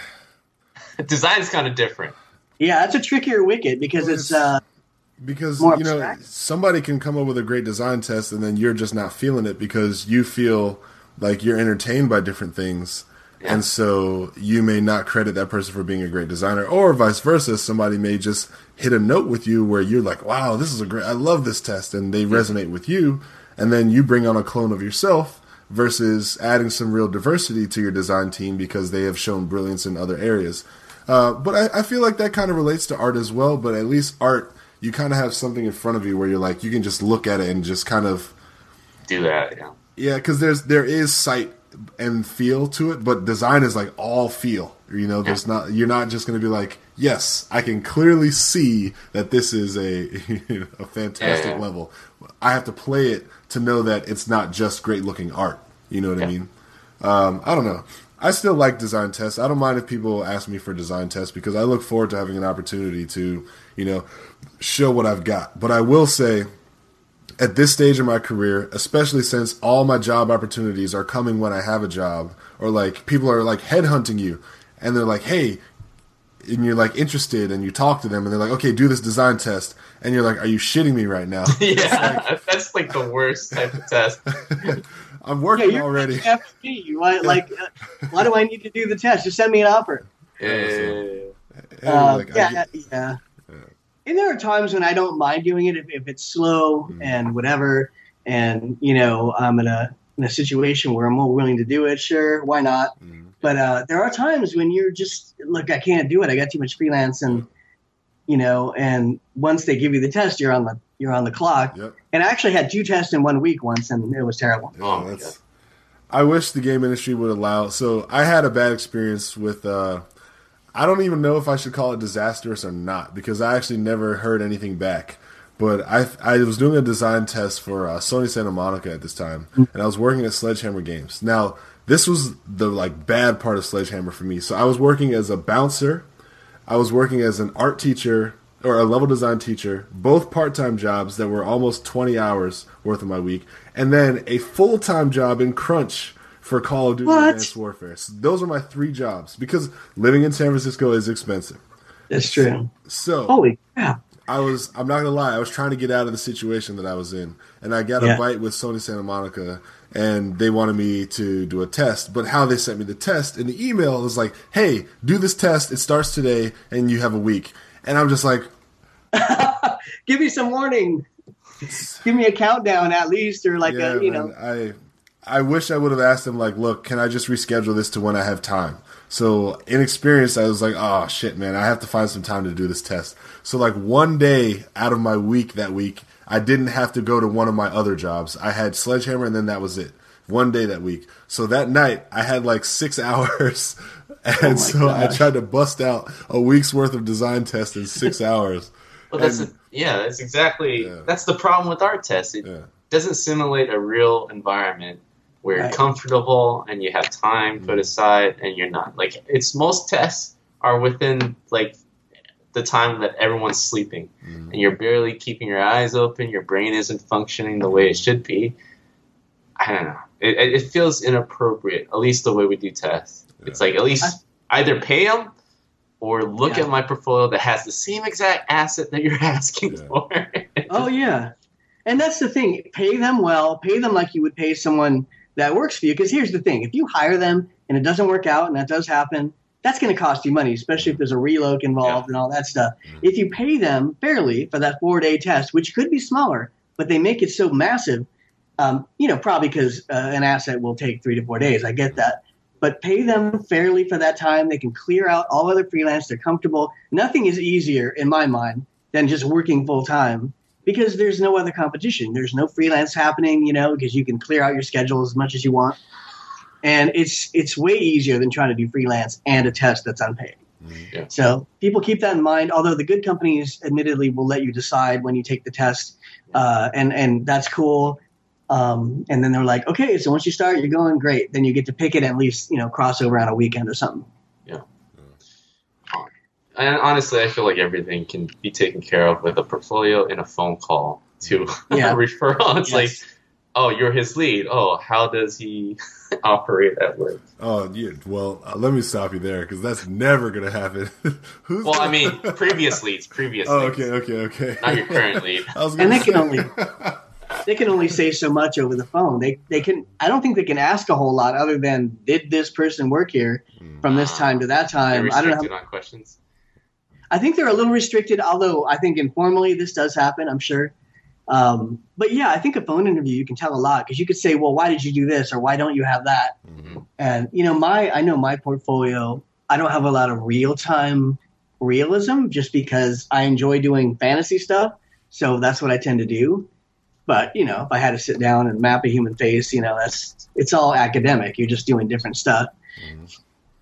Design's kind of different. Yeah, that's a trickier wicket because it's uh, because more you know abstract. Somebody can come up with a great design test and then you're just not feeling it because you feel like you're entertained by different things, yeah. And so you may not credit that person for being a great designer, or vice versa. Somebody may just hit a note with you where you're like, "Wow, this is a great! I love this test," and they resonate with you, and then you bring on a clone of yourself. Versus adding some real diversity to your design team because they have shown brilliance in other areas. Uh, but I, I feel like that kind of relates to art as well, but at least art, you kind of have something in front of you where you're like, you can just look at it and just kind of... Do that, yeah. Yeah, because there's there is sight and feel to it, but design is like all feel. You know, there's not you're not just going to be like, yes, I can clearly see that this is a, a fantastic yeah, yeah. level. I have to play it to know that it's not just great looking art. You know what yeah. I mean? Um, I don't know. I still like design tests. I don't mind if people ask me for design tests because I look forward to having an opportunity to, you know, show what I've got. But I will say, at this stage of my career, especially since all my job opportunities are coming when I have a job, or like people are like headhunting you, and they're like, hey, and you're like interested, and you talk to them, and they're like, okay, do this design test, and you're like, are you shitting me right now? Yeah, like, that's like the worst type of test. I'm working yeah, already. F P. Why, like, uh, why do I need to do the test? Just send me an offer. Yeah, uh, like, yeah, get, yeah, yeah. And there are times when I don't mind doing it if, if it's slow mm. and whatever, and you know I'm in a in a situation where I'm more willing to do it. Sure, why not? Mm. But uh, there are times when you're just look, I can't do it. I got too much freelance, and you know, and once they give you the test, you're on the you're on the clock. Yep. And I actually had two tests in one week once, and it was terrible. Oh, that's. I wish the game industry would allow. So I had a bad experience with. Uh, I don't even know if I should call it disastrous or not, because I actually never heard anything back. But I I was doing a design test for uh, Sony Santa Monica at this time, and I was working at Sledgehammer Games. Now, this was the like bad part of Sledgehammer for me. So I was working as a bouncer, I was working as an art teacher or a level design teacher, both part-time jobs that were almost twenty hours worth of my week, and then a full-time job in Crunch for Call of Duty What? Advanced Warfare. So those are my three jobs, because living in San Francisco is expensive. That's true. So Holy crap. I was, I'm not going to lie, I was trying to get out of the situation that I was in. And I got Yeah. a bite with Sony Santa Monica, and they wanted me to do a test. But how they sent me the test in the email was like, hey, do this test. It starts today, and you have a week. And I'm just like, Give me some warning. Give me a countdown at least, or like yeah, a, you man, know. I, I wish I would have asked them, like, look, can I just reschedule this to when I have time? So, inexperienced, I was like, oh, shit, man, I have to find some time to do this test. So, like, one day out of my week that week, I didn't have to go to one of my other jobs. I had Sledgehammer, and then that was it. One day that week. So, that night, I had, like, six hours. And Oh my so, gosh. I tried to bust out a week's worth of design tests in six hours. Well, that's And- a, yeah, that's exactly Yeah. that's the problem with art tests. It Yeah. doesn't simulate a real environment where Right. you're comfortable and you have time put aside, and you're not like it's most tests are within like the time that everyone's sleeping, Mhm. and you're barely keeping your eyes open. Your brain isn't functioning the way it should be. I don't know. It, it it feels inappropriate, at least the way we do tests. It's like at least either pay them or look Yeah. at my portfolio that has the same exact asset that you're asking Yeah. for. Oh yeah, and that's the thing. Pay them well. Pay them like you would pay someone that works for you. Because here's the thing: if you hire them and it doesn't work out, and that does happen, that's going to cost you money, especially if there's a reloc involved and all that stuff. If you pay them fairly for that four-day test, which could be smaller, but they make it so massive, um, you know, probably because uh, an asset will take three to four days. I get that. But pay them fairly for that time. They can clear out all other freelance. They're comfortable. Nothing is easier, in my mind, than just working full-time, because there's no other competition. There's no freelance happening, you know, because you can clear out your schedule as much as you want. And it's it's way easier than trying to do freelance and a test that's unpaid. Yeah. So people keep that in mind, although the good companies admittedly will let you decide when you take the test, uh, and, and that's cool. Um, and then they're like, okay, so once you start, you're going great. Then you get to pick it and at least, you know, cross over on a weekend or something. And honestly, I feel like everything can be taken care of with a portfolio and a phone call to Yeah. referral. It's Yes. like, oh, you're his lead. Oh, how does he operate at work? Oh, yeah. Well, uh, let me stop you there, because that's never going to happen. Who's Well, I the- mean, previous leads, previous Oh, leads. okay, okay, okay. Not your current lead. I was And gonna they can say- only they can only say so much over the phone. They they can I don't think they can ask a whole lot other than, did this person work here from this time to that They're time? I don't know. restricted on questions. I think they're a little restricted, although I think informally this does happen, I'm sure. Um, but yeah, I think a phone interview, you can tell a lot, because you could say, well, why did you do this? Or why don't you have that? Mhm. And, you know, my, I know my portfolio, I don't have a lot of real time realism just because I enjoy doing fantasy stuff. So that's what I tend to do. But, you know, if I had to sit down and map a human face, you know, that's, it's all academic. You're just doing different stuff. Mhm.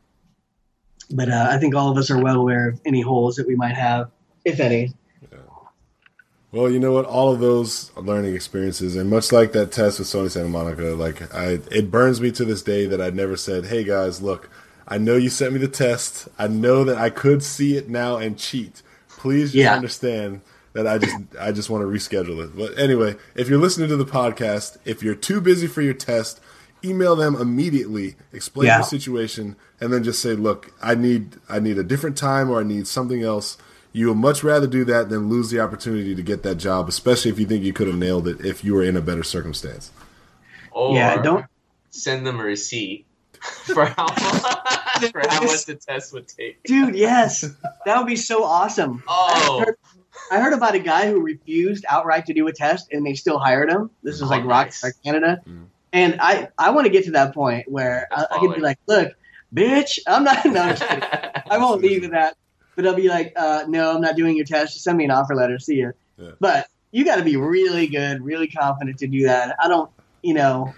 But uh, I think all of us are well aware of any holes that we might have, if any. Well, you know what? All of those learning experiences, and much like that test with Sony Santa Monica, like I, it burns me to this day that I never said, "Hey guys, look, I know you sent me the test. I know that I could see it now and cheat. Please just Yeah. understand that I just, I just want to reschedule it." But anyway, if you're listening to the podcast, if you're too busy for your test, email them immediately, explain Yeah. the situation, and then just say, "Look, I need, I need a different time, or I need something else." You would much rather do that than lose the opportunity to get that job, especially if you think you could have nailed it if you were in a better circumstance. Or Yeah, don't- send them a receipt for how, for how much the test would take. Dude, yes. That would be so awesome. Oh. I heard, I heard about a guy who refused outright to do a test, and they still hired him. This was Oh, like nice. Rockstar Canada. Mm. And I, I want to get to that point where I, That's I could be baller. like, look, bitch, I'm not, no, I'm just kidding. I won't leave with that. But I'll be like, uh, no, I'm not doing your test. Just send me an offer letter. See ya. Yeah. But you got to be really good, really confident to do that. I don't, you know,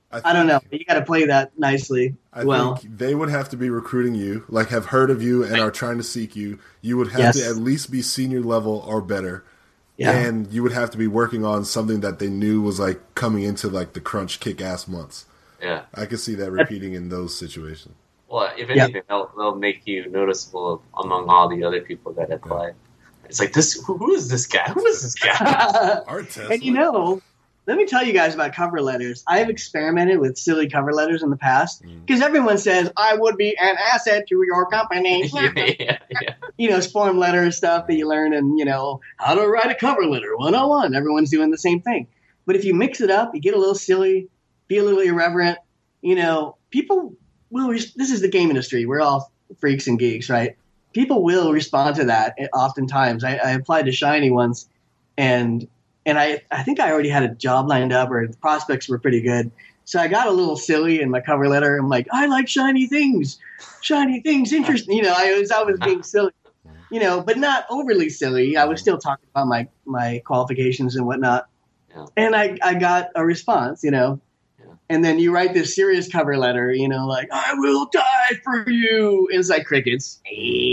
I, think, I don't know. You got to play that nicely. I well, think they would have to be recruiting you, like have heard of you and are trying to seek you. You would have yes. to at least be senior level or better. Yeah. And you would have to be working on something that they knew was like coming into like the crunch kick-ass months. Yeah. I could see that repeating in those situations. Well, if anything, yeah. they'll, they'll make you noticeable among all the other people that apply. Yeah. It's like, this. Who, who is this guy? Who is this guy? Art Tesla. And you know, let me tell you guys about cover letters. I have experimented with silly cover letters in the past because mm. everyone says, I would be an asset to your company. yeah, yeah, yeah. You know, form letter stuff that you learn and, you know, how to write a cover letter one oh one. Everyone's doing the same thing. But if you mix it up, you get a little silly, be a little irreverent, you know, people will, res- this is the game industry. We're all freaks and geeks, right? People will respond to that oftentimes. I, I applied to Shiny once, and and I, I think I already had a job lined up, or the prospects were pretty good. So I got a little silly in my cover letter. I'm like, I like shiny things. Shiny things, interesting. You know, I was, I was being silly, you know, but not overly silly. I was still talking about my, my qualifications and whatnot. Yeah. And I, I got a response, you know. And then you write this serious cover letter, you know, like, I will die for you. And it's like crickets.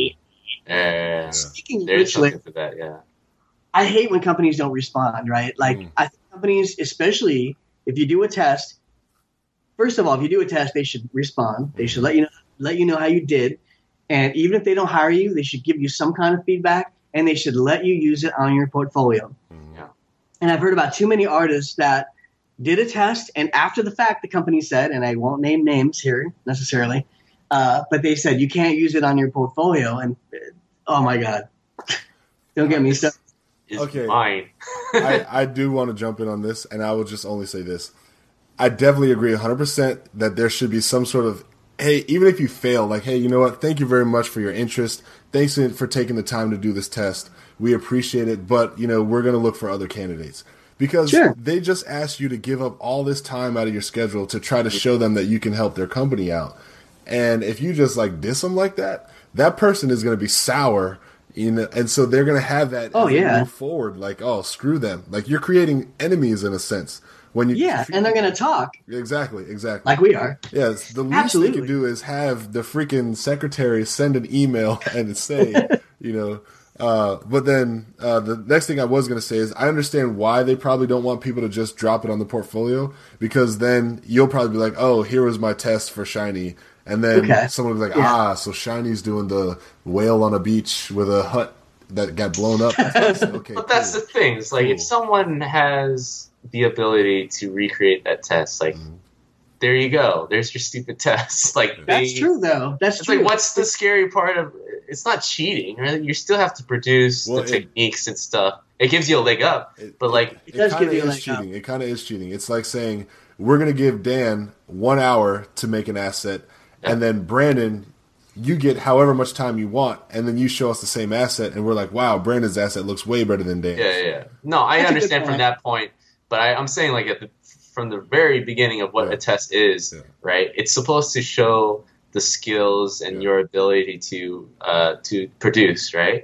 Yeah. Speaking of There's which, something to that, yeah. I hate when companies don't respond, right? Like, mm. I think companies, especially if you do a test, first of all, if you do a test, they should respond. They should let you know, let you know how you did. And even if they don't hire you, they should give you some kind of feedback, and they should let you use it on your portfolio. Yeah. And I've heard about too many artists that did a test, and after the fact, the company said, and I won't name names here necessarily, uh, but they said you can't use it on your portfolio. And oh my God, don't get me started. Okay, mine. I, I do want to jump in on this, and I will just only say this: I definitely agree one hundred percent that there should be some sort of, hey, even if you fail, like, hey, you know what? Thank you very much for your interest. Thanks for taking the time to do this test. We appreciate it, but you know we're going to look for other candidates. Because sure. they just asked you to give up all this time out of your schedule to try to show them that you can help their company out. And if you just like diss them like that, that person is going to be sour, you know, and so they're going to have that oh, as they yeah. move forward. Like, oh, screw them. Like you're creating enemies in a sense. When you yeah, and they're going to talk. Exactly, exactly. Like we are. Yes, the least Absolutely. they can do is have the freaking secretary send an email and say, you know, Uh, but then uh, the next thing I was going to say is I understand why they probably don't want people to just drop it on the portfolio, because then you'll probably be like, oh, here was my test for Shiny. And then okay. someone will be like, yeah. ah, so Shiny's doing the whale on a beach with a hut that got blown up. Okay, but that's cool. the thing. It's like cool. if someone has the ability to recreate that test, like, mm-hmm. there you go. There's your stupid test. Like That's they, true, though. That's it's true. Like, what's the scary part of it's not cheating, right? You still have to produce well, the it, techniques and stuff. It gives you a leg up, it, but like it, it does give you a is leg cheating. up. It kind of is cheating. It's like saying we're going to give Dan one hour to make an asset, yeah. and then Brandon, you get however much time you want, and then you show us the same asset, and we're like, wow, Brandon's asset looks way better than Dan's. Yeah, yeah. yeah. No, I That's understand from that point, but I, I'm saying like at the, from the very beginning of what yeah. a test is, yeah. right? It's supposed to show the skills and yeah. your ability to uh, to produce, right?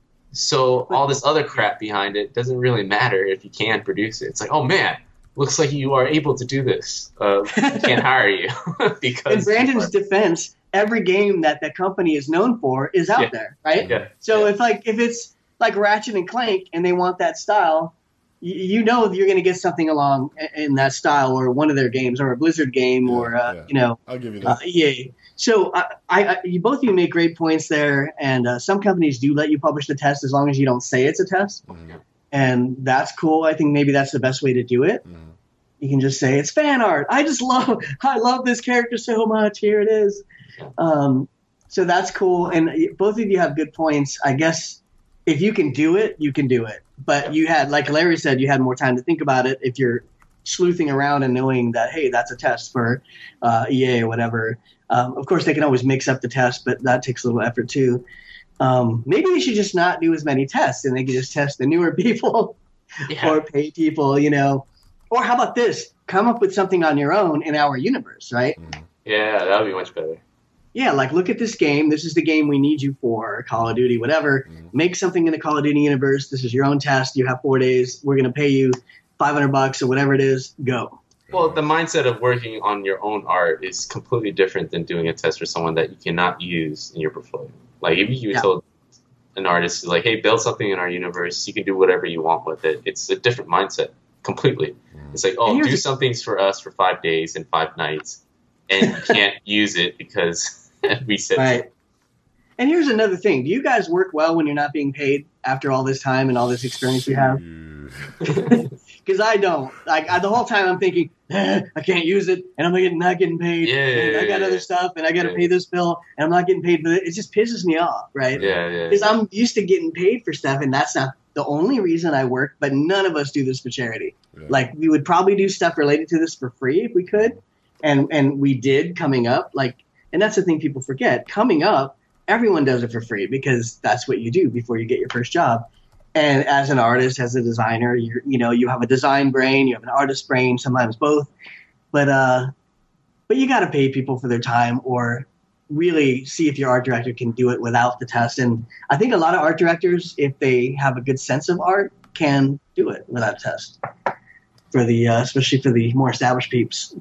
So all this other crap behind it doesn't really matter if you can produce it. It's like, oh man, looks like you are able to do this. Uh, we can't hire you because. In Brandon's defense, every game that that company is known for is out yeah. there, right? Yeah. So yeah. if like if it's like Ratchet and Clank and they want that style, you, you know you're going to get something along in that style, or one of their games, or a Blizzard game, yeah, or uh, yeah. you know, I'll give you that. Uh, yeah. So I, I, you both of you make great points there, and uh, some companies do let you publish the test as long as you don't say it's a test, mm-hmm. and that's cool. I think maybe that's the best way to do it. Mm-hmm. You can just say it's fan art. I just love, I love this character so much. Here it is. Um, so that's cool, and both of you have good points. I guess if you can do it, you can do it. But you had, like Larry said, you had more time to think about it. If you're sleuthing around and knowing that, hey, that's a test for uh, E A or whatever. Um, of course, they can always mix up the test, but that takes a little effort too. Um, maybe they should just not do as many tests, and they can just test the newer people yeah. or pay people, you know. Or how about this? Come up with something on your own in our universe, right? Yeah, that would be much better. Yeah, like look at this game. This is the game we need you for, Call of Duty, whatever. Mm-hmm. Make something in the Call of Duty universe. This is your own test. You have four days. We're going to pay you five hundred bucks or whatever it is. Go. Well, the mindset of working on your own art is completely different than doing a test for someone that you cannot use in your portfolio. Like if you yeah. told an artist, like, hey, build something in our universe, you can do whatever you want with it. It's a different mindset completely. It's like, oh, do some things for us for five days and five nights, and you can't use it because we said right. So. And here's another thing. Do you guys work well when you're not being paid after all this time and all this experience you have? Because I don't. Like I, the whole time I'm thinking, eh, I can't use it, and I'm not getting, not getting paid. Yeah, and I got yeah, other yeah. stuff, and I got to yeah. pay this bill, and I'm not getting paid for it. It just pisses me off, right? Yeah, yeah. Because I'm used to getting paid for stuff, and that's not the only reason I work. But none of us do this for charity. Yeah. Like we would probably do stuff related to this for free if we could, and and we did coming up. Like, and that's the thing people forget. Coming up, everyone does it for free because that's what you do before you get your first job. And as an artist, as a designer, you you know you have a design brain, you have an artist brain, sometimes both. But uh, but you got to pay people for their time, or really see if your art director can do it without the test. And I think a lot of art directors, if they have a good sense of art, can do it without a test. For the uh, especially for the more established peeps.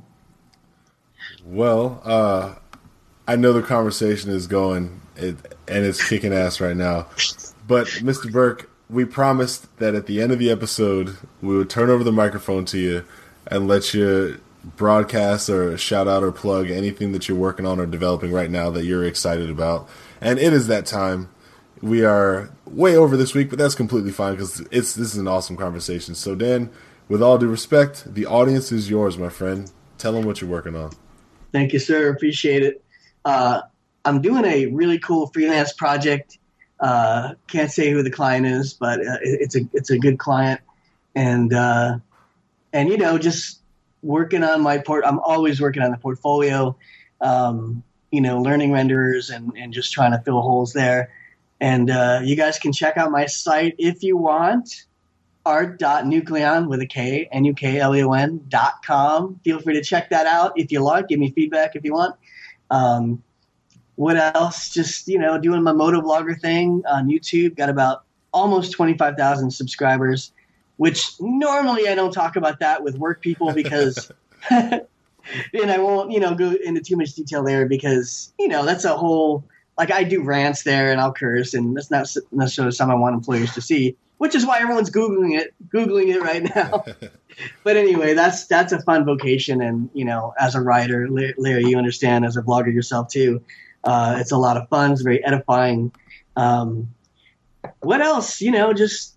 Well, uh, I know the conversation is going, it, and it's kicking ass right now. But Mister Burke, we promised that at the end of the episode, we would turn over the microphone to you and let you broadcast or shout out or plug anything that you're working on or developing right now that you're excited about. And it is that time. We are way over this week, but that's completely fine because it's this is an awesome conversation. So, Dan, with all due respect, the audience is yours, my friend. Tell them what you're working on. Thank you, sir. Appreciate it. Uh, I'm doing a really cool freelance project. Uh, can't say who the client is, but uh, it's a it's a good client, and uh, and you know just working on my port. I'm always working on the portfolio, um, you know, learning renderers and and just trying to fill holes there. And uh, you guys can check out my site if you want, art dot nucleon with a K, N U K L E O N dot com. Feel free to check that out if you like. Give me feedback if you want. Um, What else? Just, you know, doing my motovlogger thing on YouTube. Got about almost twenty-five thousand subscribers, which normally I don't talk about that with work people because, and I won't, you know, go into too much detail there because, you know, that's a whole, like I do rants there and I'll curse and that's not necessarily something I want employers to see, which is why everyone's Googling it, Googling it right now. But anyway, that's, that's a fun vocation. And, you know, as a writer, Larry, you understand as a vlogger yourself too. Uh, it's a lot of fun. It's very edifying. Um, what else? You know, just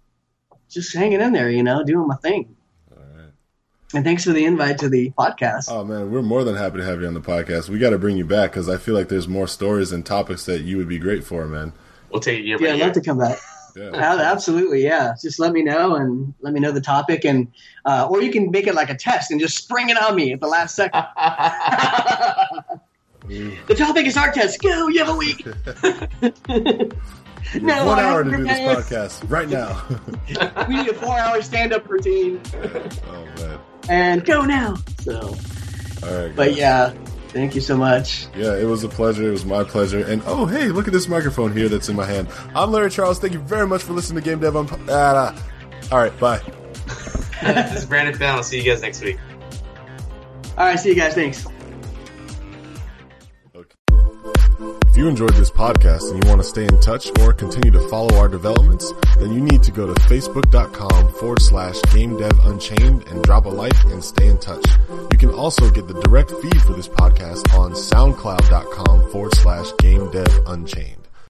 just hanging in there, you know, doing my thing. All right. And thanks for the invite to the podcast. Oh, man, we're more than happy to have you on the podcast. We got to bring you back because I feel like there's more stories and topics that you would be great for, man. We'll take you. Yeah, I'd love to come back. Yeah. Absolutely, yeah. Just let me know and let me know the topic, and uh, or you can make it like a test and just spring it on me at the last second. The topic is art test. Go, you have a week. No, one hour to do this podcast right now. We need a four-hour stand-up routine. Oh man! And go now. So, all right. Guys. But yeah, thank you so much. Yeah, it was a pleasure. It was my pleasure. And oh, hey, look at this microphone here that's in my hand. I'm Larry Charles. Thank you very much for listening to Game Dev. On uh, all right, bye. This is Brandon Fallon. I'll see you guys next week. All right, see you guys. Thanks. If you enjoyed this podcast and you want to stay in touch or continue to follow our developments, then you need to go to facebook.com forward slash Game Dev Unchained and drop a like and stay in touch. You can also get the direct feed for this podcast on soundcloud.com forward slash Game Dev Unchained.